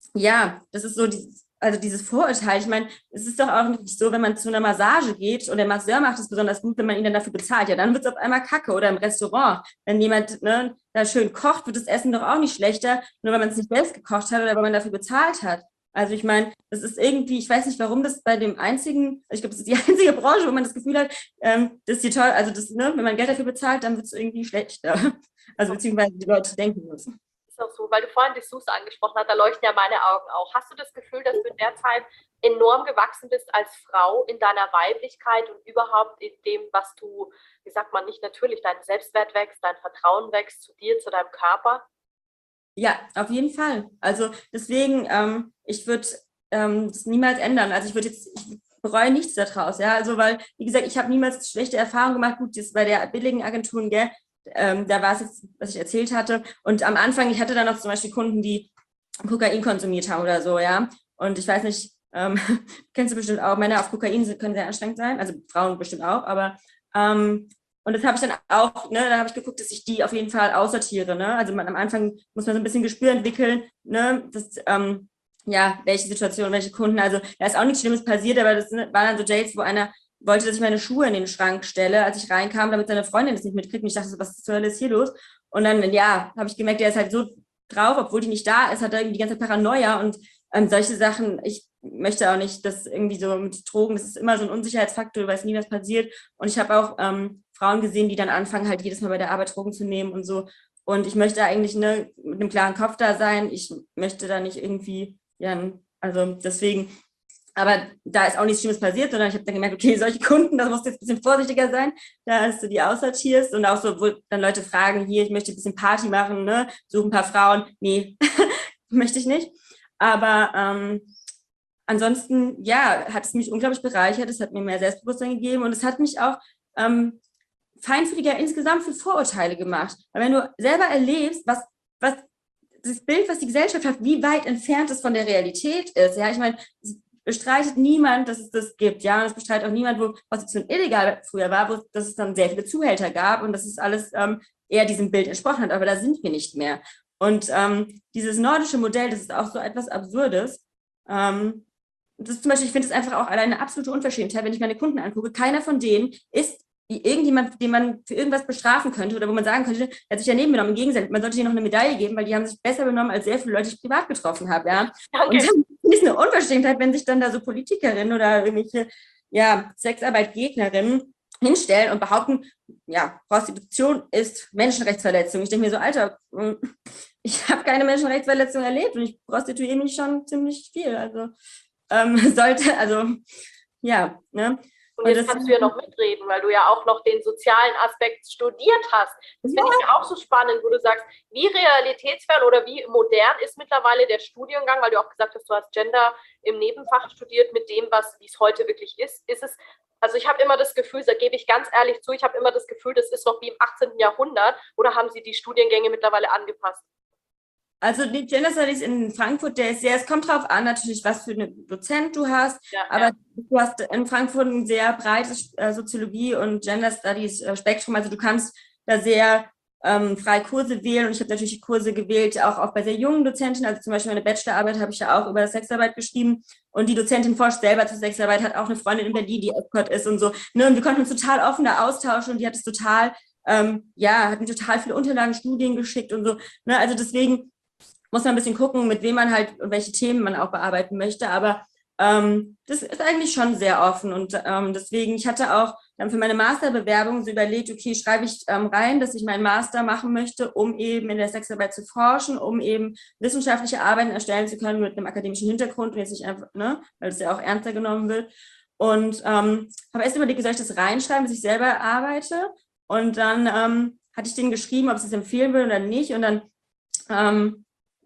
ja, das ist so dieses, also dieses Vorurteil, ich meine, es ist doch auch nicht so, wenn man zu einer Massage geht und der Masseur macht es besonders gut, wenn man ihn dann dafür bezahlt, ja, dann wird es auf einmal kacke. Oder im Restaurant, wenn jemand ne, da schön kocht, wird das Essen doch auch nicht schlechter, nur weil man es nicht selbst gekocht hat oder weil man dafür bezahlt hat. Also ich meine, das ist irgendwie, ich weiß nicht, warum das bei dem einzigen, ich glaube, das ist die einzige Branche, wo man das Gefühl hat, ähm, das ist hier toll, also das, ne, wenn man Geld dafür bezahlt, dann wird es irgendwie schlechter. Also beziehungsweise die Leute denken müssen. Auch so, weil du vorhin Dessous angesprochen hast, da leuchten ja meine Augen auch. Hast du das Gefühl, dass du in der Zeit enorm gewachsen bist als Frau in deiner Weiblichkeit und überhaupt in dem, was du, wie sagt man, nicht natürlich, dein Selbstwert wächst, dein Vertrauen wächst zu dir, zu deinem Körper? Ja, auf jeden Fall. Also deswegen, ähm, ich würde ähm, das niemals ändern. Also ich würde jetzt, ich bereue nichts daraus, ja. Also weil, wie gesagt, ich habe niemals schlechte Erfahrungen gemacht. Gut, das bei der billigen Agenturen, gell, Ähm, da war es jetzt, was ich erzählt hatte. Und am Anfang, ich hatte dann noch zum Beispiel Kunden, die Kokain konsumiert haben oder so, ja. Und ich weiß nicht, ähm, kennst du bestimmt auch, Männer auf Kokain können sehr anstrengend sein, also Frauen bestimmt auch, aber ähm, und das habe ich dann auch, ne, da habe ich geguckt, dass ich die auf jeden Fall aussortiere, ne. Also man, am Anfang muss man so ein bisschen Gespür entwickeln, ne, das, ähm, ja, welche Situation, welche Kunden, also da ist auch nichts Schlimmes passiert, aber das war dann so Dates, wo einer wollte, dass ich meine Schuhe in den Schrank stelle, als ich reinkam, damit seine Freundin das nicht mitkriegt. Und ich dachte so, was zur Hölle ist hier los? Und dann, ja, habe ich gemerkt, der ist halt so drauf, obwohl die nicht da ist, hat er irgendwie die ganze Paranoia und ähm, solche Sachen. Ich möchte auch nicht, dass irgendwie so mit Drogen, das ist immer so ein Unsicherheitsfaktor, du weißt nie, was passiert. Und ich habe auch ähm, Frauen gesehen, die dann anfangen, halt jedes Mal bei der Arbeit Drogen zu nehmen und so. Und ich möchte eigentlich ne, mit einem klaren Kopf da sein. Ich möchte da nicht irgendwie, ja, also deswegen. Aber da ist auch nichts Schlimmes passiert, sondern ich habe dann gemerkt, okay, solche Kunden, da musst du jetzt ein bisschen vorsichtiger sein, dass du die aussortierst. Und auch so, wo dann Leute fragen, hier, ich möchte ein bisschen Party machen, ne, suche ein paar Frauen. Nee, möchte ich nicht. Aber ähm, ansonsten, ja, hat es mich unglaublich bereichert. Es hat mir mehr Selbstbewusstsein gegeben und es hat mich auch ähm, feinfühliger insgesamt für Vorurteile gemacht. Weil wenn du selber erlebst, was, was das Bild, was die Gesellschaft hat, wie weit entfernt es von der Realität ist. Ja, ich meine, bestreitet niemand, dass es das gibt, ja, und es bestreitet auch niemand, wo Prostitution illegal früher war, wo dass es dann sehr viele Zuhälter gab und dass es alles ähm, eher diesem Bild entsprochen hat, aber da sind wir nicht mehr. Und ähm, dieses nordische Modell, das ist auch so etwas Absurdes. Ähm, das ist zum Beispiel, ich finde es einfach auch eine absolute Unverschämtheit, wenn ich meine Kunden angucke, keiner von denen ist wie irgendjemand, den man für irgendwas bestrafen könnte oder wo man sagen könnte, der hat sich daneben benommen. Im Gegenteil, man sollte denen noch eine Medaille geben, weil die haben sich besser benommen als sehr viele Leute, die ich privat getroffen habe. Ja? Danke. Und dann ist eine Unverschämtheit, wenn sich dann da so Politikerinnen oder irgendwelche ja, Sexarbeit-Gegnerinnen hinstellen und behaupten, ja, Prostitution ist Menschenrechtsverletzung. Ich denke mir so, Alter, ich habe keine Menschenrechtsverletzung erlebt und ich prostituiere mich schon ziemlich viel. Also ähm, sollte, also ja, ne? Und jetzt kannst du ja noch mitreden, weil du ja auch noch den sozialen Aspekt studiert hast. Das finde ich ja auch so spannend, wo du sagst, wie realitätsfern oder wie modern ist mittlerweile der Studiengang, weil du auch gesagt hast, du hast Gender im Nebenfach studiert mit dem, was wie es heute wirklich ist. Ist es, also ich habe immer das Gefühl, da gebe ich ganz ehrlich zu, ich habe immer das Gefühl, das ist noch wie im achtzehnten Jahrhundert, oder haben sie die Studiengänge mittlerweile angepasst? Also die Gender Studies in Frankfurt, der ist sehr, es kommt drauf an natürlich, was für einen Dozent du hast, ja, aber ja. Du hast in Frankfurt ein sehr breites äh, Soziologie- und Gender Studies äh, Spektrum, also du kannst da sehr ähm, frei Kurse wählen und ich habe natürlich Kurse gewählt, auch, auch bei sehr jungen Dozentinnen, also zum Beispiel meine Bachelorarbeit habe ich ja auch über Sexarbeit geschrieben und die Dozentin forscht selber zur Sexarbeit, hat auch eine Freundin in Berlin, die Escort ist und so, ne? Und wir konnten uns total offen da austauschen und die hat es total, ähm, ja, hat mir total viele Unterlagen, Studien geschickt und so, ne? Also deswegen muss man ein bisschen gucken, mit wem man halt und welche Themen man auch bearbeiten möchte. Aber ähm, das ist eigentlich schon sehr offen. Und ähm, deswegen, ich hatte auch dann für meine Masterbewerbung so überlegt, okay, schreibe ich ähm, rein, dass ich meinen Master machen möchte, um eben in der Sexarbeit zu forschen, um eben wissenschaftliche Arbeiten erstellen zu können mit einem akademischen Hintergrund und jetzt nicht einfach, ne, weil es ja auch ernster genommen wird. Und ähm, habe erst überlegt, soll ich das reinschreiben, dass ich selber arbeite? Und dann ähm, hatte ich denen geschrieben, ob sie es empfehlen würden oder nicht. Und dann ähm,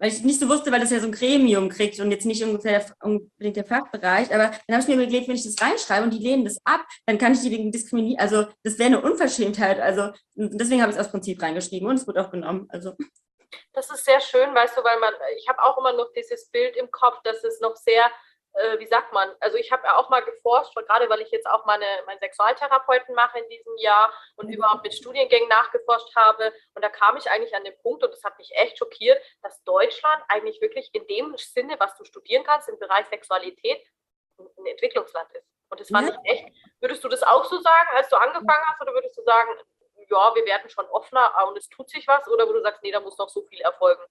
weil ich nicht so wusste, weil das ja so ein Gremium kriegt und jetzt nicht ungefähr der, unbedingt der Fachbereich, aber dann habe ich mir überlegt, wenn ich das reinschreibe und die lehnen das ab, dann kann ich die wegen Diskriminierung, also das wäre eine Unverschämtheit, also deswegen habe ich es aus Prinzip reingeschrieben und es wird auch genommen, also. Das ist sehr schön, weißt du, weil man, ich habe auch immer noch dieses Bild im Kopf, dass es noch sehr, äh, wie sagt man, also ich habe ja auch mal geforscht, gerade weil ich jetzt auch meine, meinen Sexualtherapeuten mache in diesem Jahr und mhm. überhaupt mit Studiengängen nachgeforscht habe und da kam ich eigentlich an den Punkt und das hat mich echt schockiert, dass Deutschland eigentlich wirklich in dem Sinne, was du studieren kannst im Bereich Sexualität, ein Entwicklungsland ist. Und das fand ja. ich echt, würdest du das auch so sagen, als du angefangen hast oder würdest du sagen, ja, wir werden schon offener und es tut sich was oder wo du sagst, nee, da muss noch so viel erfolgen?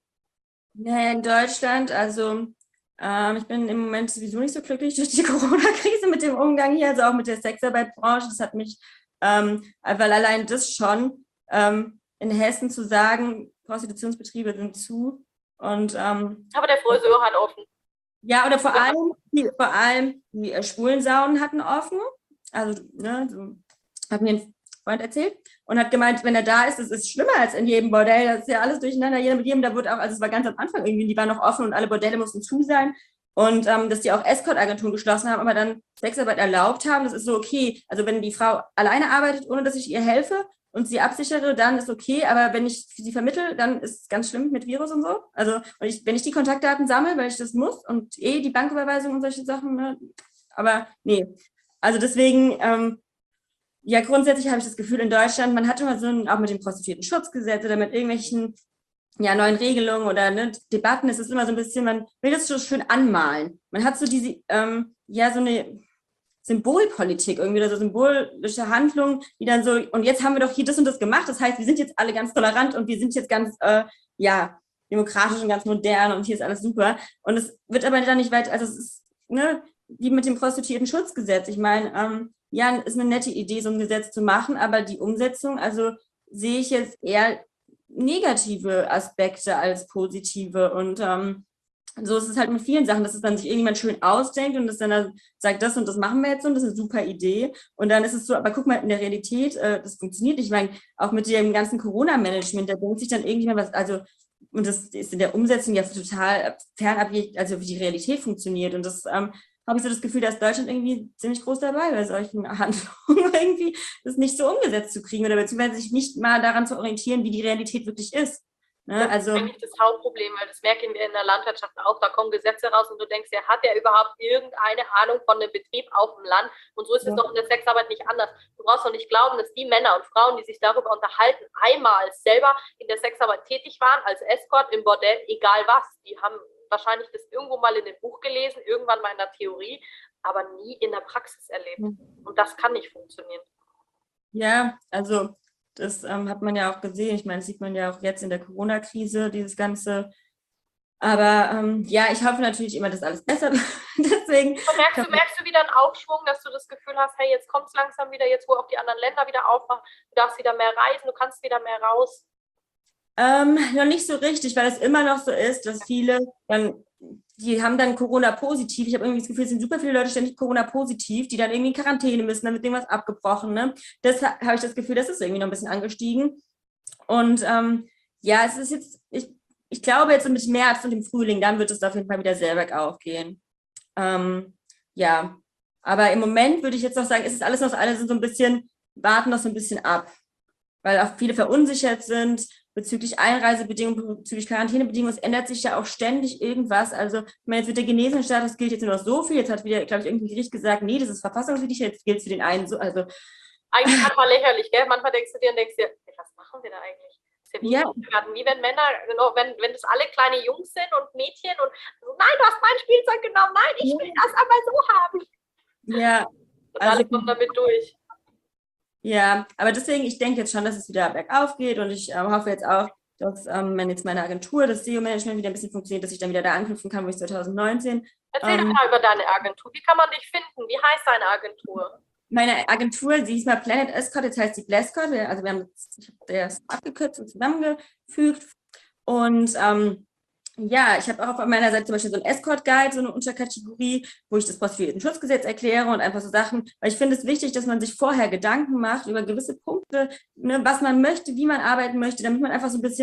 Ja, in Deutschland, also ähm, ich bin im Moment sowieso nicht so glücklich durch die Corona-Krise mit dem Umgang hier, also auch mit der Sexarbeitbranche. Das hat mich, ähm, weil allein das schon ähm, in Hessen zu sagen, Prostitutionsbetriebe sind zu und ähm, aber der Friseur hat offen. Ja, oder vor allem, die, vor allem die äh, Schwulensaunen hatten offen. Also, ne, so, hat mir ein Freund erzählt und hat gemeint, wenn er da ist, das ist schlimmer als in jedem Bordell, das ist ja alles durcheinander, jeder mit jedem, da wird auch, also es war ganz am Anfang irgendwie, die waren noch offen und alle Bordelle mussten zu sein und ähm, dass die auch Escort-Agenturen geschlossen haben, aber dann Sexarbeit erlaubt haben, das ist so okay, also wenn die Frau alleine arbeitet, ohne dass ich ihr helfe und sie absichere, dann ist okay, aber wenn ich sie vermittle, dann ist es ganz schlimm mit Virus und so, also und ich, wenn ich die Kontaktdaten sammle, weil ich das muss und eh die Banküberweisung und solche Sachen, ne, aber nee, also deswegen, ähm, ja, grundsätzlich habe ich das Gefühl, in Deutschland, man hat immer so ein, auch mit dem Prostituierten-Schutzgesetz oder mit irgendwelchen ja, neuen Regelungen oder ne, Debatten, ist es immer so ein bisschen, man will das so schön anmalen. Man hat so diese, ähm, ja, so eine Symbolpolitik irgendwie oder so symbolische Handlungen, die dann so, und jetzt haben wir doch hier das und das gemacht, das heißt, wir sind jetzt alle ganz tolerant und wir sind jetzt ganz, äh, ja, demokratisch und ganz modern und hier ist alles super. Und es wird aber dann nicht weit, also es ist, ne, wie mit dem Prostituierten-Schutzgesetz. Ich meine, ähm, ja, ist eine nette Idee, so ein Gesetz zu machen, aber die Umsetzung, also sehe ich jetzt eher negative Aspekte als positive und ähm, so ist es halt mit vielen Sachen, dass es dann sich irgendjemand schön ausdenkt und das dann sagt, das und das machen wir jetzt und das ist eine super Idee und dann ist es so, aber guck mal, in der Realität, äh, das funktioniert nicht. Ich meine, auch mit dem ganzen Corona-Management, da denkt sich dann irgendjemand was, also und das ist in der Umsetzung ja total fernab, also wie die Realität funktioniert und das ähm, habe ich so das Gefühl, dass Deutschland irgendwie ziemlich groß dabei bei solchen Handlungen irgendwie das nicht so umgesetzt zu kriegen oder beziehungsweise sich nicht mal daran zu orientieren, wie die Realität wirklich ist. Ne? Das also, ist eigentlich das Hauptproblem, weil das merken wir in der Landwirtschaft auch, da kommen Gesetze raus und du denkst, ja, hat der überhaupt irgendeine Ahnung von einem Betrieb auf dem Land? Und so ist es ja. doch in der Sexarbeit nicht anders. Du brauchst doch nicht glauben, dass die Männer und Frauen, die sich darüber unterhalten, einmal selber in der Sexarbeit tätig waren, als Escort im Bordell, egal was, die haben wahrscheinlich das irgendwo mal in dem Buch gelesen, irgendwann mal in der Theorie, aber nie in der Praxis erlebt. Und das kann nicht funktionieren. Ja, also das ähm, hat man ja auch gesehen. Ich meine, das sieht man ja auch jetzt in der Corona-Krise, dieses Ganze. Aber ähm, ja, ich hoffe natürlich immer, dass alles besser wird. Deswegen. Und merkst, du, merkst du wieder einen Aufschwung, dass du das Gefühl hast, hey, jetzt kommt es langsam wieder, jetzt wo auch die anderen Länder wieder aufmachen, du darfst wieder mehr reisen, du kannst wieder mehr raus? Ähm, noch nicht so richtig, weil es immer noch so ist, dass viele dann, die haben dann Corona-positiv. Ich habe irgendwie das Gefühl, es sind super viele Leute ständig Corona-positiv, die dann irgendwie in Quarantäne müssen, dann wird irgendwas abgebrochen. Ne? Das habe ich das Gefühl, das ist irgendwie noch ein bisschen angestiegen. Und ähm, ja, es ist jetzt, ich, ich glaube jetzt mit März und dem Frühling, dann wird es auf jeden Fall wieder sehr bergauf gehen. Ähm, ja, aber im Moment würde ich jetzt noch sagen, ist es alles noch, alle sind so ein bisschen, warten noch so ein bisschen ab, weil auch viele verunsichert sind bezüglich Einreisebedingungen, bezüglich Quarantänebedingungen. Es ändert sich ja auch ständig irgendwas. Also, ich meine, jetzt wird der Genesenenstatus gilt jetzt nur noch so viel. Jetzt hat wieder, glaube ich, irgendein Gericht gesagt, nee, das ist verfassungswidrig, jetzt gilt es für den einen so. Also, eigentlich manchmal lächerlich, gell? Manchmal denkst du dir und denkst dir, was machen wir da eigentlich? Das ist ja wie, ja. wie wenn Männer, genau, wenn, wenn das alle kleine Jungs sind und Mädchen und so, nein, du hast mein Spielzeug genommen, nein, ich will das aber so haben. Ja. Und alle kommen damit durch. Ja, aber deswegen, ich denke jetzt schon, dass es wieder bergauf geht und ich ähm, hoffe jetzt auch, dass ähm, wenn jetzt meine Agentur, das S E O-Management wieder ein bisschen funktioniert, dass ich dann wieder da anknüpfen kann, wo ich zwanzig neunzehn. Erzähl doch ähm, mal über deine Agentur. Wie kann man dich finden? Wie heißt deine Agentur? Meine Agentur, sie hieß mal Planet Escort, jetzt heißt sie Blescott. Also wir haben das abgekürzt und zusammengefügt. Und ähm, ja, ich habe auch auf meiner Seite zum Beispiel so ein Escort-Guide, so eine Unterkategorie, wo ich das Prostituierten-Schutzgesetz erkläre und einfach so Sachen, weil ich finde es wichtig, dass man sich vorher Gedanken macht über gewisse Punkte, ne, was man möchte, wie man arbeiten möchte, damit man einfach so ein bisschen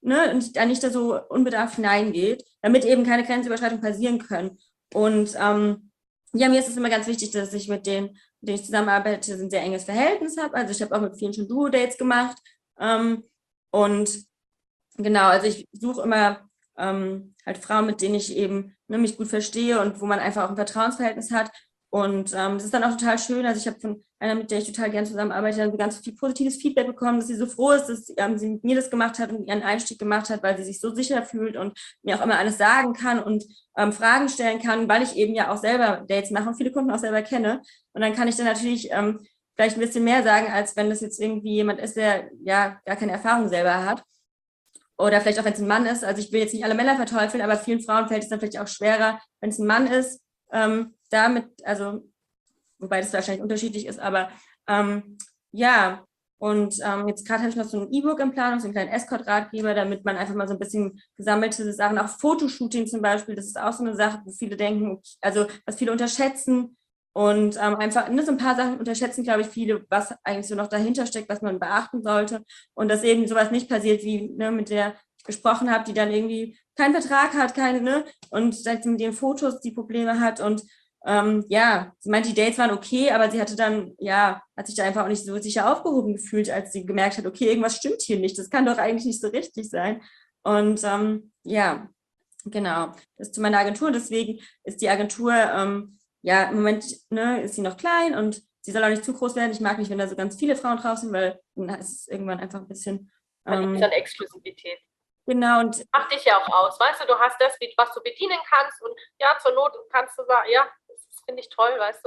ne, und da nicht da so unbedarft hineingeht, damit eben keine Grenzüberschreitungen passieren können. Und ähm, ja, mir ist es immer ganz wichtig, dass ich mit denen, mit denen ich zusammenarbeite, ein sehr enges Verhältnis habe. Also ich habe auch mit vielen schon Duo-Dates gemacht. Ähm, und genau, also ich suche immer ähm, halt Frauen, mit denen ich eben ne, mich gut verstehe und wo man einfach auch ein Vertrauensverhältnis hat. Und ähm, das ist dann auch total schön. Also ich habe von einer, mit der ich total gern zusammenarbeite, dann so ganz viel positives Feedback bekommen, dass sie so froh ist, dass ähm, sie mit mir das gemacht hat und ihren Einstieg gemacht hat, weil sie sich so sicher fühlt und mir auch immer alles sagen kann und ähm, Fragen stellen kann, weil ich eben ja auch selber Dates mache und viele Kunden auch selber kenne. Und dann kann ich dann natürlich ähm, vielleicht ein bisschen mehr sagen, als wenn das jetzt irgendwie jemand ist, der ja gar keine Erfahrung selber hat. Oder vielleicht auch, wenn es ein Mann ist. Also ich will jetzt nicht alle Männer verteufeln, aber vielen Frauen fällt es dann vielleicht auch schwerer, wenn es ein Mann ist, ähm, damit, also wobei das wahrscheinlich unterschiedlich ist, aber ähm, ja, und ähm, jetzt gerade habe ich noch so ein E-Book in Planung, so einen kleinen Escort-Ratgeber, damit man einfach mal so ein bisschen gesammelte Sachen, auch Fotoshooting zum Beispiel, das ist auch so eine Sache, wo viele denken, also was viele unterschätzen und ähm, einfach ne, so ein paar Sachen unterschätzen, glaube ich, viele, was eigentlich so noch dahinter steckt, was man beachten sollte und dass eben sowas nicht passiert, wie ne, mit der ich gesprochen habe, die dann irgendwie keinen Vertrag hat, keine, ne, und dann mit den Fotos die Probleme hat und Ähm, ja, sie meinte, die Dates waren okay, aber sie hatte dann, ja, hat sich da einfach auch nicht so sicher aufgehoben gefühlt, als sie gemerkt hat, okay, irgendwas stimmt hier nicht, das kann doch eigentlich nicht so richtig sein. Und ähm, ja, genau, das zu meiner Agentur. Deswegen ist die Agentur, ähm, ja, im Moment ne, ist sie noch klein und sie soll auch nicht zu groß werden. Ich mag nicht, wenn da so ganz viele Frauen drauf sind, weil dann ist es irgendwann einfach ein bisschen... Ähm, dann Exklusivität. Genau. Und macht dich ja auch aus, weißt du, du hast das, was du bedienen kannst und ja, zur Not kannst du sagen, ja, das finde ich toll, weißt du.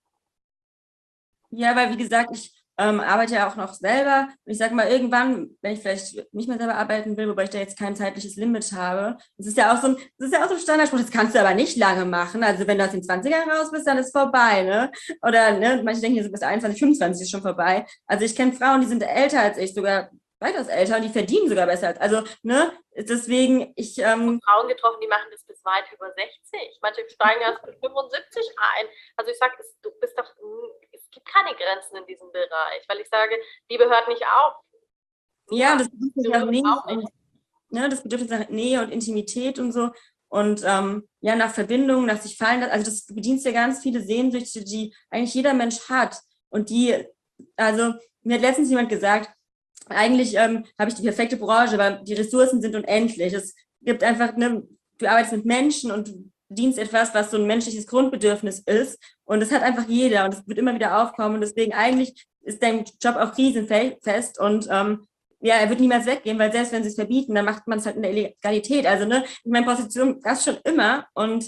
Ja, weil wie gesagt, ich ähm, arbeite ja auch noch selber. Und ich sage mal, irgendwann, wenn ich vielleicht nicht mehr selber arbeiten will, wobei ich da jetzt kein zeitliches Limit habe, das ist ja auch so ein, das ist ja auch so ein Standardspruch, das kannst du aber nicht lange machen. Also wenn du aus den zwanzigern raus bist, dann ist vorbei, ne? Oder ne, manche denken, hier so bis einundzwanzig, fünfundzwanzig ist schon vorbei. Also ich kenne Frauen, die sind älter als ich, sogar weitaus älter, und die verdienen sogar besser als, also, ne, deswegen, ich, ähm, Frauen getroffen, die machen das bis weit über sechzig. Manche steigen erst bis fünfundsiebzig ein. Also ich sage, du bist doch, es gibt keine Grenzen in diesem Bereich, weil ich sage, Liebe hört nicht auf. Ja, das Bedürfnis nach Nähe und, ne, das Bedürfnis nach Nähe und Intimität und so. Und ähm, ja, nach Verbindung, nach sich fallen, also das bedienst ja ganz viele Sehnsüchte, die eigentlich jeder Mensch hat. Und die, also mir hat letztens jemand gesagt, eigentlich ähm, habe ich die perfekte Branche, weil die Ressourcen sind unendlich. Es gibt einfach, ne, du arbeitest mit Menschen und du bedienst etwas, was so ein menschliches Grundbedürfnis ist. Und das hat einfach jeder und es wird immer wieder aufkommen. Und deswegen eigentlich ist dein Job auch krisenfest und ähm, ja, er wird niemals weggehen, weil selbst wenn sie es verbieten, dann macht man es halt in der Illegalität. Also, ne, ich meine, Prostitution gab es schon immer und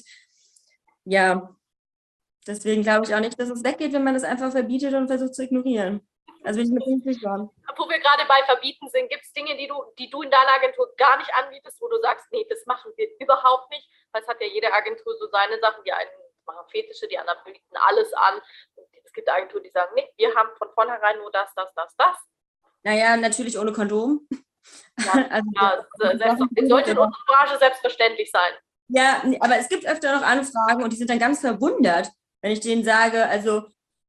ja, deswegen glaube ich auch nicht, dass es weggeht, wenn man es einfach verbietet und versucht zu ignorieren. Also bin ich mir ziemlich sicher. Wo wir gerade bei Verbieten sind, gibt es Dinge, die du, die du in deiner Agentur gar nicht anbietest, wo du sagst, nee, das machen wir überhaupt nicht, weil es hat ja jede Agentur so seine Sachen, die einen machen Fetische, die anderen bieten alles an. Und es gibt Agenturen, die sagen, nee, wir haben von vornherein nur das, das, das, das. Naja, natürlich ohne Kondom. Ja, also, ja selbst, sollte in unserer Branche selbstverständlich sein. Ja, aber es gibt öfter noch Anfragen und die sind dann ganz verwundert, wenn ich denen sage, also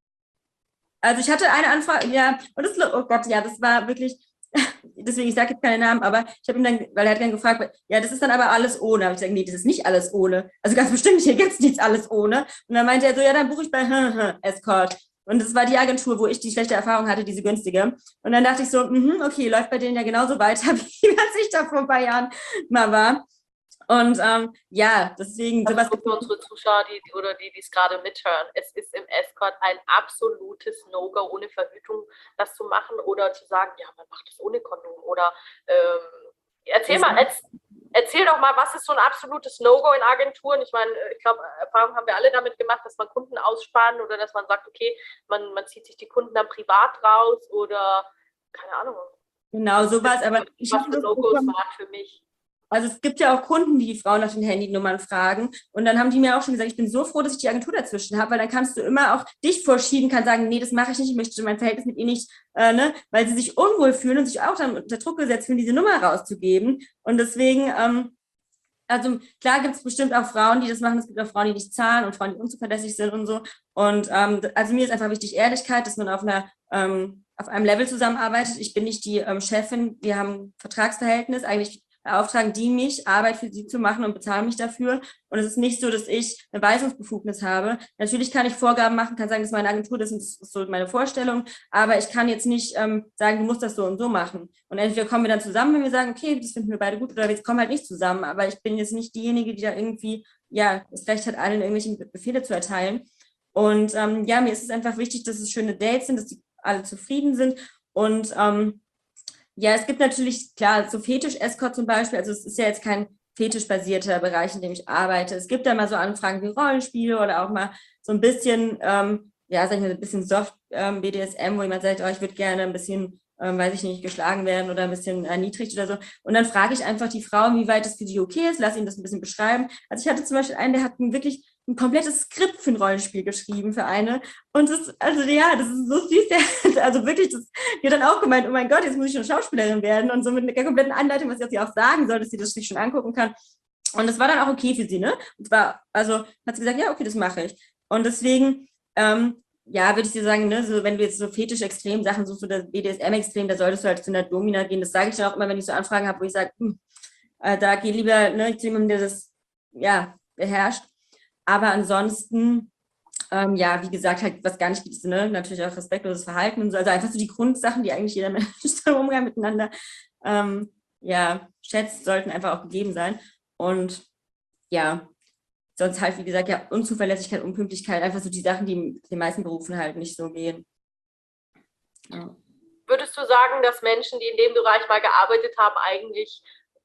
Also ich hatte eine Anfrage, ja, und das, oh Gott, ja, das war wirklich, deswegen, ich sage jetzt keine Namen, aber ich habe ihn dann, weil er hat dann gefragt, ja, das ist dann aber alles ohne. Aber ich sage, nee, das ist nicht alles ohne. Also ganz bestimmt, hier gibt es nichts alles ohne. Und dann meinte er so, ja, dann buche ich bei Escort. Und das war die Agentur, wo ich die schlechte Erfahrung hatte, diese günstige. Und dann dachte ich so, mh, okay, läuft bei denen ja genauso weiter, wie was ich da vor ein paar Jahren mal war. Und ähm, ja, deswegen also sowas. Für unsere Zuschauer, die, oder die, die es gerade mithören, es ist im Escort ein absolutes No-Go, ohne Verhütung das zu machen oder zu sagen, ja, man macht das ohne Kondom. Oder ähm, erzähl mal, erz, erzähl doch mal, was ist so ein absolutes No-Go in Agenturen? Ich meine, ich glaube, Erfahrung haben wir alle damit gemacht, dass man Kunden aussparen oder dass man sagt, okay, man, man zieht sich die Kunden dann privat raus oder keine Ahnung. Genau, sowas, aber ich was für No-Gos waren für mich. Also es gibt ja auch Kunden, die die Frauen nach den Handynummern fragen. Und dann haben die mir auch schon gesagt, ich bin so froh, dass ich die Agentur dazwischen habe, weil dann kannst du immer auch dich vorschieben, kann sagen, nee, das mache ich nicht, ich möchte mein Verhältnis mit ihr nicht, äh, ne, weil sie sich unwohl fühlen und sich auch dann unter Druck gesetzt fühlen, diese Nummer rauszugeben. Und deswegen, ähm, also klar gibt es bestimmt auch Frauen, die das machen, es gibt auch Frauen, die nicht zahlen und Frauen, die unzuverlässig sind und so. Und ähm, also mir ist einfach wichtig Ehrlichkeit, dass man auf einer ähm, auf einem Level zusammenarbeitet. Ich bin nicht die ähm, Chefin, wir haben ein Vertragsverhältnis, eigentlich beauftragen die mich, Arbeit für sie zu machen und bezahlen mich dafür. Und es ist nicht so, dass ich eine Weisungsbefugnis habe. Natürlich kann ich Vorgaben machen, kann sagen, das ist meine Agentur, das ist so meine Vorstellung, aber ich kann jetzt nicht ähm, sagen, du musst das so und so machen. Und entweder kommen wir dann zusammen, wenn wir sagen, okay, das finden wir beide gut, oder wir kommen halt nicht zusammen. Aber ich bin jetzt nicht diejenige, die da irgendwie, ja, das Recht hat, allen irgendwelche Befehle zu erteilen. Und ähm, ja, mir ist es einfach wichtig, dass es schöne Dates sind, dass die alle zufrieden sind. Und ähm, ja, es gibt natürlich, klar, so Fetisch-Escort zum Beispiel, also es ist ja jetzt kein fetischbasierter Bereich, in dem ich arbeite. Es gibt da mal so Anfragen wie Rollenspiele oder auch mal so ein bisschen, ähm, ja, sag ich mal, ein bisschen Soft ähm, B D S M, wo jemand sagt, oh, ich würde gerne ein bisschen, ähm, weiß ich nicht, geschlagen werden oder ein bisschen erniedrigt oder so. Und dann frage ich einfach die Frau, wie weit das für die okay ist, lass ihn das ein bisschen beschreiben. Also ich hatte zum Beispiel einen, der hat einen wirklich ein komplettes Skript für ein Rollenspiel geschrieben für eine. Und das, also ja, das ist so süß. Der, also wirklich, das, die hat dann auch gemeint, oh mein Gott, jetzt muss ich schon Schauspielerin werden. Und so mit einer kompletten Anleitung, was sie auch sagen soll, dass sie das sich schon angucken kann. Und das war dann auch okay für sie, ne? Und zwar, also hat sie gesagt, ja, okay, das mache ich. Und deswegen, ähm, ja, würde ich dir sagen, ne, so wenn du jetzt so fetisch-extrem Sachen suchst oder B D S M-extrem, da solltest du halt zu einer Domina gehen. Das sage ich dann auch immer, wenn ich so Anfragen habe, wo ich sage, hm, äh, da geh lieber ne, zu jemandem, der das, ja, beherrscht. Aber ansonsten, ähm, ja, wie gesagt, halt, was gar nicht gibt, ne? Natürlich auch respektloses Verhalten und so. Also einfach so die Grundsachen, die eigentlich jeder Mensch im Umgang miteinander ähm, ja, schätzt, sollten einfach auch gegeben sein. Und ja, sonst halt, wie gesagt, ja, Unzuverlässigkeit, Unpünktlichkeit, einfach so die Sachen, die in den meisten Berufen halt nicht so gehen. Ja. Würdest du sagen, dass Menschen, die in dem Bereich mal gearbeitet haben, eigentlich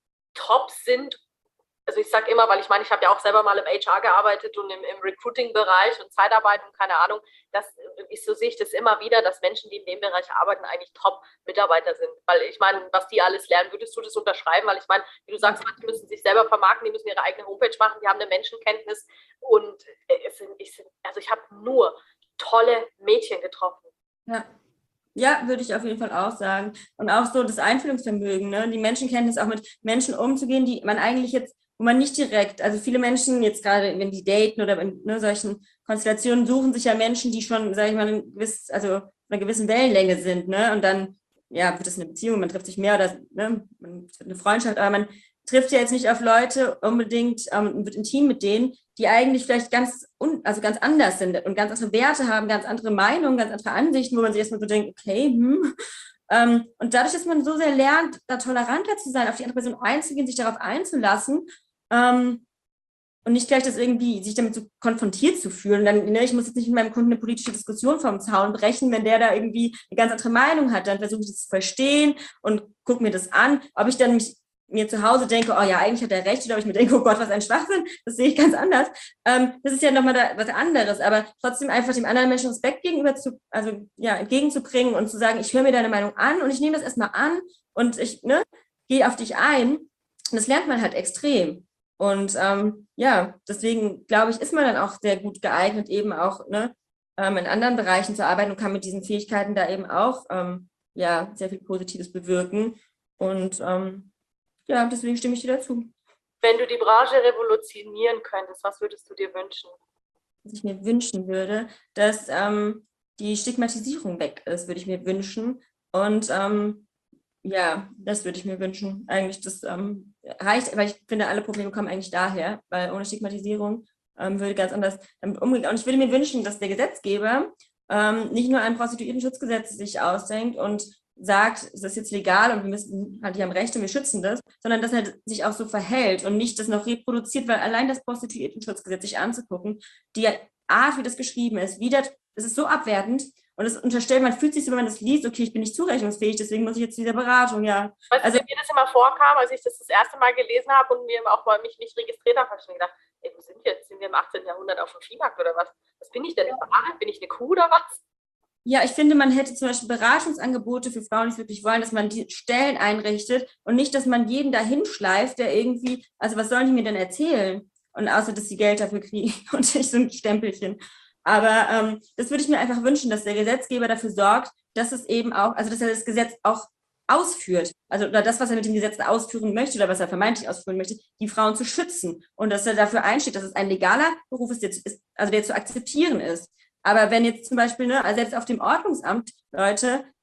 top sind? Also ich sage immer, weil ich meine, ich habe ja auch selber mal im H R gearbeitet und im, im Recruiting-Bereich und Zeitarbeit und keine Ahnung, das ist, so sehe ich das immer wieder, dass Menschen, die in dem Bereich arbeiten, eigentlich Top-Mitarbeiter sind. Weil ich meine, was die alles lernen, würdest du das unterschreiben? Weil ich meine, wie du sagst, die müssen sich selber vermarkten, die müssen ihre eigene Homepage machen, die haben eine Menschenkenntnis und es sind, ich sind, also ich habe nur tolle Mädchen getroffen. Ja. Ja, würde ich auf jeden Fall auch sagen. Und auch so das Einfühlungsvermögen, ne? Die Menschenkenntnis, auch mit Menschen umzugehen, die man eigentlich jetzt, wo man nicht direkt, also viele Menschen jetzt gerade, wenn die daten oder in ne, solchen Konstellationen, suchen sich ja Menschen, die schon, sage ich mal, ein gewiss, also einer gewissen Wellenlänge sind, ne? Und dann, ja, wird es eine Beziehung, man trifft sich mehr oder ne, man wird eine Freundschaft, aber man trifft ja jetzt nicht auf Leute unbedingt ähm, und wird intim mit denen, die eigentlich vielleicht ganz, un, also ganz anders sind und ganz andere Werte haben, ganz andere Meinungen, ganz andere Ansichten, wo man sich erstmal so denkt, okay, hm. Ähm, und dadurch, dass man so sehr lernt, da toleranter zu sein, auf die andere Person einzugehen, sich darauf einzulassen ähm, und nicht gleich das irgendwie, sich damit so konfrontiert zu fühlen. Dann, ne, ich muss jetzt nicht mit meinem Kunden eine politische Diskussion vom Zaun brechen, wenn der da irgendwie eine ganz andere Meinung hat, dann versuche ich das zu verstehen und gucke mir das an. Ob ich dann mich mir zu Hause denke, oh ja, eigentlich hat er recht, oder ob ich mir denke, oh Gott, was ein Schwachsinn, das sehe ich ganz anders. Ähm, das ist ja nochmal da, was anderes, aber trotzdem einfach dem anderen Menschen Respekt gegenüber zu, also ja, entgegenzubringen und zu sagen, ich höre mir deine Meinung an und ich nehme das erstmal an und ich ne, gehe auf dich ein. Und das lernt man halt extrem. Und ähm, ja, deswegen glaube ich, ist man dann auch sehr gut geeignet, eben auch ne, ähm, in anderen Bereichen zu arbeiten und kann mit diesen Fähigkeiten da eben auch ähm, ja, sehr viel Positives bewirken. Und ähm, ja, deswegen stimme ich dir dazu. Wenn du die Branche revolutionieren könntest, was würdest du dir wünschen? Was ich mir wünschen würde, dass ähm, die Stigmatisierung weg ist, würde ich mir wünschen. Und ähm, ja, das würde ich mir wünschen. Eigentlich, das ähm, reicht, weil ich finde, alle Probleme kommen eigentlich daher, weil ohne Stigmatisierung ähm, würde ganz anders damit umgehen. Und ich würde mir wünschen, dass der Gesetzgeber ähm, nicht nur ein Prostituiertenschutzgesetz sich ausdenkt und sagt, es ist jetzt legal und wir müssen, halt, die haben Rechte und wir schützen das, sondern dass er sich auch so verhält und nicht das noch reproduziert, weil allein das Prostituiertenschutzgesetz sich anzugucken, die Art, wie das geschrieben ist, wie das, es ist so abwertend und es unterstellt, man fühlt sich so, wenn man das liest, okay, ich bin nicht zurechnungsfähig, deswegen muss ich jetzt zu dieser Beratung, ja. Weißt also, du, wie mir das immer vorkam, als ich das das erste Mal gelesen habe und mir auch mal mich nicht registriert habe, habe ich mir gedacht, ey, wo sind wir jetzt? Sind wir im achtzehnten Jahrhundert auf dem Viehmarkt oder was? Was bin ich denn? Ja. Bin ich eine Kuh oder was? Ja, ich finde, man hätte zum Beispiel Beratungsangebote für Frauen, die es wirklich wollen, dass man die Stellen einrichtet und nicht, dass man jeden dahin schleift, der irgendwie, also was sollen die mir denn erzählen? Und außer, dass sie Geld dafür kriegen und nicht so ein Stempelchen. Aber ähm, das würde ich mir einfach wünschen, dass der Gesetzgeber dafür sorgt, dass es eben auch, also dass er das Gesetz auch ausführt, also oder das, was er mit dem Gesetz ausführen möchte oder was er vermeintlich ausführen möchte, die Frauen zu schützen und dass er dafür einsteht, dass es ein legaler Beruf ist, der zu, ist also der zu akzeptieren ist. Aber wenn jetzt zum Beispiel, ne, also selbst auf dem Ordnungsamt Leute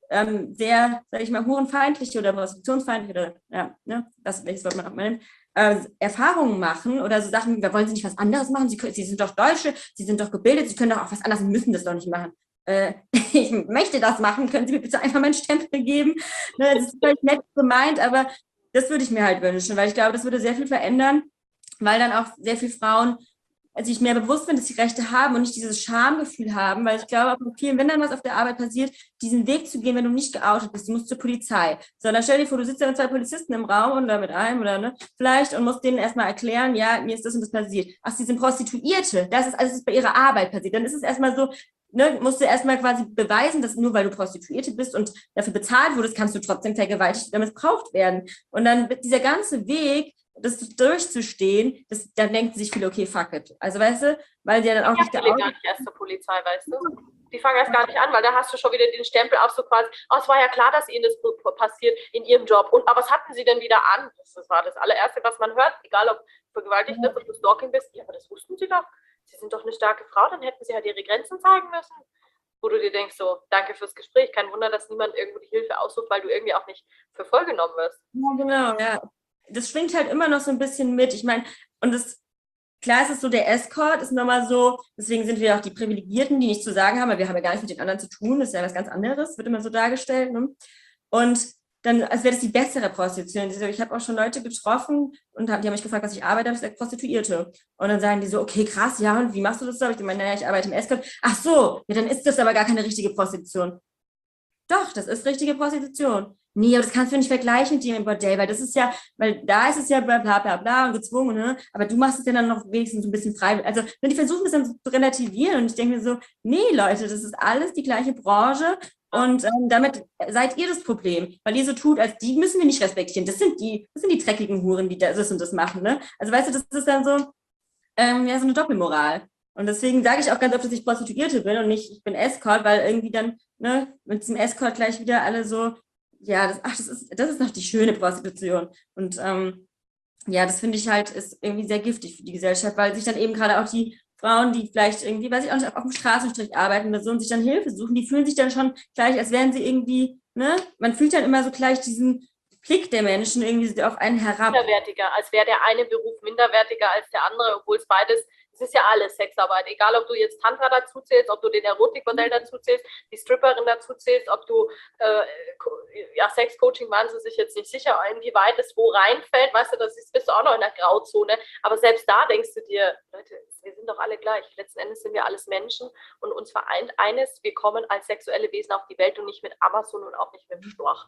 ähm, sehr, sage ich mal, hurenfeindliche oder prostitutionsfeindliche oder, ja, ne, das, welches Wort man auch mal nimmt, äh, Erfahrungen machen oder so Sachen, da wollen sie nicht was anderes machen, sie, sie sind doch Deutsche, sie sind doch gebildet, sie können doch auch was anderes, sie müssen das doch nicht machen. Äh, ich möchte das machen, können Sie mir bitte einfach meinen Stempel geben? Ne, das ist vielleicht nett gemeint, aber das würde ich mir halt wünschen, weil ich glaube, das würde sehr viel verändern, weil dann auch sehr viele Frauen sich mehr bewusst sind, dass sie Rechte haben und nicht dieses Schamgefühl haben, weil ich glaube, auch mit vielen, wenn dann was auf der Arbeit passiert, diesen Weg zu gehen, wenn du nicht geoutet bist, du musst zur Polizei. Sondern stell dir vor, du sitzt da mit zwei Polizisten im Raum oder mit einem oder ne, vielleicht und musst denen erstmal erklären, ja, mir ist das und das passiert. Ach, sie sind Prostituierte, das ist alles, was bei ihrer Arbeit passiert. Dann ist es erstmal so, ne, musst du erstmal quasi beweisen, dass nur weil du Prostituierte bist und dafür bezahlt wurdest, kannst du trotzdem vergewaltigt oder missbraucht werden. Und dann dieser ganze Weg, das durchzustehen, das, dann denken sich viele, okay, fuck it. Also, weißt du, weil die ja dann auch nicht geoutet gar nicht erst zur Polizei, weißt du? Die fangen erst gar nicht an, weil da hast du schon wieder den Stempel auf so quasi, oh, es war ja klar, dass ihnen das passiert in ihrem Job. Und aber was hatten sie denn wieder an? Das, das war das allererste, was man hört, egal ob vergewaltigt ist, ob du Stalking bist. Ja, aber das wussten sie doch. Sie sind doch eine starke Frau, dann hätten sie halt ihre Grenzen zeigen müssen. Wo du dir denkst, so, danke fürs Gespräch. Kein Wunder, dass niemand irgendwo die Hilfe aussucht, weil du irgendwie auch nicht für voll genommen wirst. Ja, genau, ja. Das schwingt halt immer noch so ein bisschen mit. Ich meine, und das, klar ist es so, der Escort ist nochmal so, deswegen sind wir auch die Privilegierten, die nichts zu sagen haben, weil wir haben ja gar nichts mit den anderen zu tun, das ist ja was ganz anderes, wird immer so dargestellt. Ne? Und dann, als wäre das die bessere Prostitution. Ich habe auch schon Leute getroffen und die haben mich gefragt, was ich arbeite, habe ich gesagt, Prostituierte. Und dann sagen die so, okay, krass, ja, und wie machst du das so? Ich meine, naja, ich arbeite im Escort. Ach so, ja, dann ist das aber gar keine richtige Prostitution. Doch, das ist richtige Prostitution. Nee, aber das kannst du nicht vergleichen mit dir im Bordell, weil das ist ja, weil da ist es ja bla bla bla, bla und gezwungen, ne? Aber du machst es ja dann noch wenigstens ein bisschen frei. Also, die versuchen es dann so zu relativieren und ich denke mir so, nee, Leute, das ist alles die gleiche Branche und ähm, damit seid ihr das Problem, weil ihr so tut, als die müssen wir nicht respektieren. Das sind die, das sind die dreckigen Huren, die das und das machen, ne? Also, weißt du, das ist dann so, ähm, ja, so eine Doppelmoral. Und deswegen sage ich auch ganz oft, dass ich Prostituierte bin und nicht, ich bin Escort, weil irgendwie dann, ne, mit diesem Escort gleich wieder alle so, ja, das, ach, das ist, das ist noch die schöne Prostitution. Und ähm, ja, das finde ich halt, ist irgendwie sehr giftig für die Gesellschaft, weil sich dann eben gerade auch die Frauen, die vielleicht irgendwie, weiß ich auch nicht, auf dem Straßenstrich arbeiten oder so und sich dann Hilfe suchen, die fühlen sich dann schon gleich, als wären sie irgendwie, ne, man fühlt dann immer so gleich diesen Blick der Menschen irgendwie auf einen herab. Minderwertiger, als wäre der eine Beruf minderwertiger als der andere, obwohl es beides, es ist ja alles Sexarbeit, egal ob du jetzt Tantra dazu zählst, ob du den Erotikmodell dazu zählst, die Stripperin dazu zählst, ob du, äh, ja, Sexcoaching waren sie sich jetzt nicht sicher, inwieweit es wo reinfällt, weißt du, das ist, bist du auch noch in der Grauzone, aber selbst da denkst du dir, Leute, wir sind doch alle gleich, letzten Endes sind wir alles Menschen und uns vereint eines, wir kommen als sexuelle Wesen auf die Welt und nicht mit Amazon und auch nicht mit dem Storch.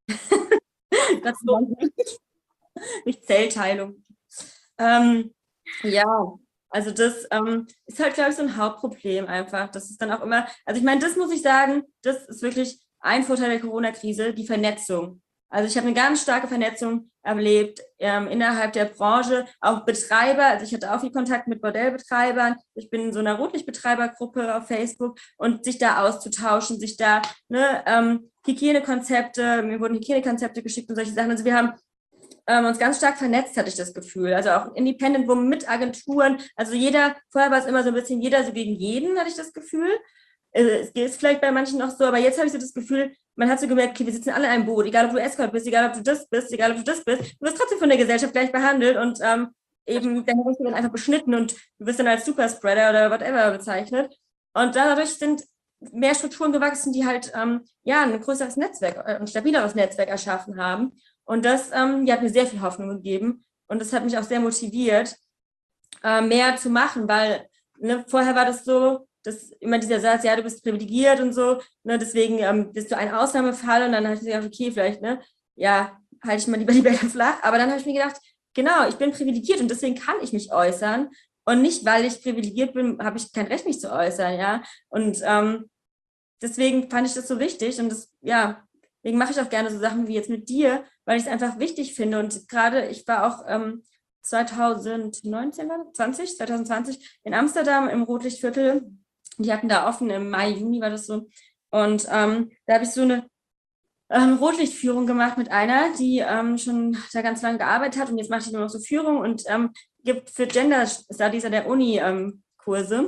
Das ist so. Nicht Zellteilung. Ähm, ja, also das ähm, ist halt, glaube ich, so ein Hauptproblem einfach. Das ist dann auch immer, also ich meine, das muss ich sagen, das ist wirklich ein Vorteil der Corona-Krise, die Vernetzung. Also ich habe eine ganz starke Vernetzung erlebt ähm, innerhalb der Branche, auch Betreiber, also ich hatte auch viel Kontakt mit Bordellbetreibern, ich bin in so einer Rotlichtbetreibergruppe auf Facebook und sich da auszutauschen, sich da ne, ähm, Hygienekonzepte, mir wurden Hygienekonzepte geschickt und solche Sachen, also wir haben ähm, uns ganz stark vernetzt, hatte ich das Gefühl, also auch Independent Women mit Agenturen, also jeder, vorher war es immer so ein bisschen jeder so gegen jeden, hatte ich das Gefühl. Es ist vielleicht bei manchen noch so, aber jetzt habe ich so das Gefühl, man hat so gemerkt, okay, wir sitzen alle in einem Boot, egal ob du Escort bist, egal ob du das bist, egal ob du das bist, du wirst trotzdem von der Gesellschaft gleich behandelt und ähm, eben deine Rechte werden einfach beschnitten und du wirst dann als Superspreader oder whatever bezeichnet. Und dadurch sind mehr Strukturen gewachsen, die halt ähm, ja ein größeres Netzwerk, äh, ein stabileres Netzwerk erschaffen haben. Und das ähm, ja, hat mir sehr viel Hoffnung gegeben und das hat mich auch sehr motiviert, äh, mehr zu machen, weil ne, vorher war das so, dass immer dieser Satz, ja, du bist privilegiert und so, ne, deswegen ähm, bist du ein Ausnahmefall und dann habe ich gedacht, okay, vielleicht, ne, ja, halte ich mal lieber die Bälle flach, aber dann habe ich mir gedacht, genau, ich bin privilegiert und deswegen kann ich mich äußern und nicht, weil ich privilegiert bin, habe ich kein Recht, mich zu äußern, ja, und ähm, deswegen fand ich das so wichtig und das, ja, deswegen mache ich auch gerne so Sachen wie jetzt mit dir, weil ich es einfach wichtig finde und gerade, ich war auch ähm, zwanzig neunzehn, zwanzig, zwanzig zwanzig in Amsterdam im Rotlichtviertel. Die hatten da offen, im Mai, Juni war das so. Und ähm, da habe ich so eine ähm, Rotlichtführung gemacht mit einer, die ähm, schon da ganz lange gearbeitet hat. Und jetzt macht die nur noch so Führung und ähm, gibt für Gender Studies an der Uni ähm, Kurse.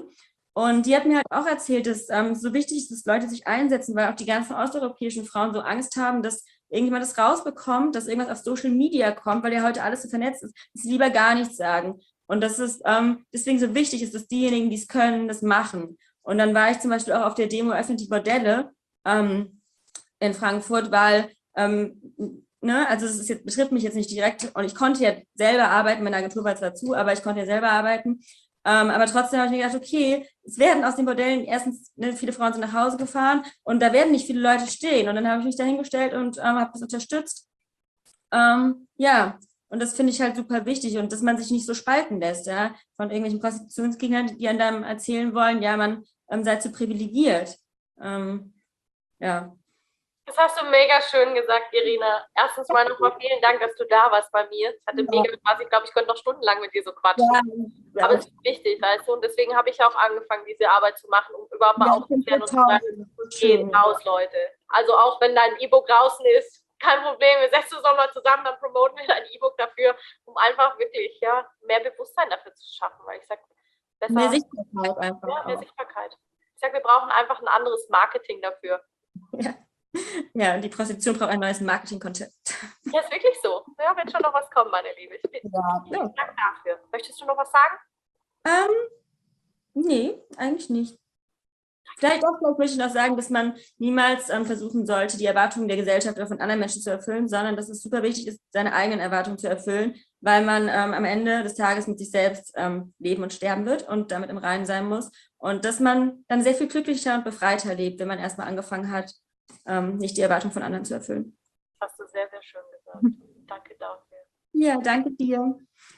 Und die hat mir halt auch erzählt, dass ähm, so wichtig ist, dass Leute sich einsetzen, weil auch die ganzen osteuropäischen Frauen so Angst haben, dass irgendjemand das rausbekommt, dass irgendwas auf Social Media kommt, weil ja heute alles so vernetzt ist, dass sie lieber gar nichts sagen. Und dass es ähm, deswegen so wichtig ist, dass diejenigen, die es können, das machen. Und dann war ich zum Beispiel auch auf der Demo Öffnet die Bordelle ähm, in Frankfurt, weil, ähm, ne, also es ist jetzt, betrifft mich jetzt nicht direkt und ich konnte ja selber arbeiten, meine Agentur war zwar zu, aber ich konnte ja selber arbeiten. Ähm, aber trotzdem habe ich mir gedacht, okay, es werden aus den Bordellen erstens, ne, viele Frauen sind nach Hause gefahren und da werden nicht viele Leute stehen. Und dann habe ich mich dahingestellt und ähm, habe das unterstützt. Ähm, ja, und das finde ich halt super wichtig und dass man sich nicht so spalten lässt, ja, von irgendwelchen Prostitutionsgegnern, die einem erzählen wollen, ja, man ähm, sei zu privilegiert. Ähm, ja. Das hast du mega schön gesagt, Irina. Erstens mal nochmal vielen Dank, dass du da warst bei mir. Es hatte mega Spaß. Ich glaube, ich könnte noch stundenlang mit dir so quatschen. Ja, ja. Aber es ist wichtig, weißt du, und deswegen habe ich auch angefangen, diese Arbeit zu machen, um überhaupt mal Ja, aufzuklären und zu toll. sagen, geht raus, Leute. Also auch wenn dein E-Book draußen ist, kein Problem, wir setzen uns nochmal zusammen, dann promoten wir dein E-Book dafür, um einfach wirklich, ja, mehr Bewusstsein dafür zu schaffen, weil ich sage, besser... Mehr Sichtbarkeit einfach. Ja, mehr auch. Sichtbarkeit. Ich sage, wir brauchen einfach ein anderes Marketing dafür. Ja. Ja, die Prostitution braucht ein neues Marketingkonzept. Ja, ist wirklich so. Ja, wird schon noch was kommen, meine Liebe. Ich bin Ja, ja. Dank dafür. Möchtest du noch was sagen? Ähm, nee, eigentlich nicht. Vielleicht auch vielleicht möchte ich noch sagen, dass man niemals ähm, versuchen sollte, die Erwartungen der Gesellschaft oder von anderen Menschen zu erfüllen, sondern dass es super wichtig ist, seine eigenen Erwartungen zu erfüllen, weil man ähm, am Ende des Tages mit sich selbst ähm, leben und sterben wird und damit im Reinen sein muss. Und dass man dann sehr viel glücklicher und befreiter lebt, wenn man erstmal angefangen hat, ähm, nicht die Erwartungen von anderen zu erfüllen. Hast du sehr, sehr schön gesagt. Danke dafür. Ja, danke dir.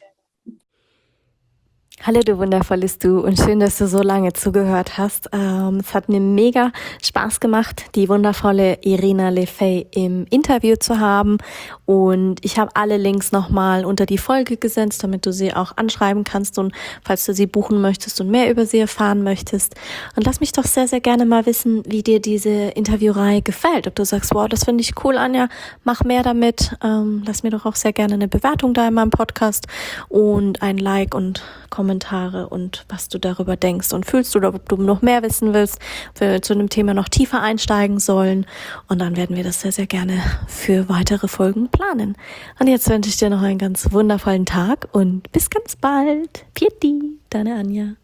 Hallo, du wundervolles Du und schön, dass du so lange zugehört hast. Ähm, es hat mir mega Spaß gemacht, die wundervolle Irina Le Fay im Interview zu haben und ich habe alle Links nochmal unter die Folge gesetzt, damit du sie auch anschreiben kannst und falls du sie buchen möchtest und mehr über sie erfahren möchtest. Und lass mich doch sehr, sehr gerne mal wissen, wie dir diese Interviewreihe gefällt. Ob du sagst, wow, das finde ich cool, Anja, mach mehr damit. Ähm, lass mir doch auch sehr gerne eine Bewertung da in meinem Podcast und ein Like und Kommentare und was du darüber denkst und fühlst oder ob du noch mehr wissen willst, ob wir zu einem Thema noch tiefer einsteigen sollen und dann werden wir das sehr, sehr gerne für weitere Folgen planen. Und jetzt wünsche ich dir noch einen ganz wundervollen Tag und bis ganz bald. Pieti, deine Anja.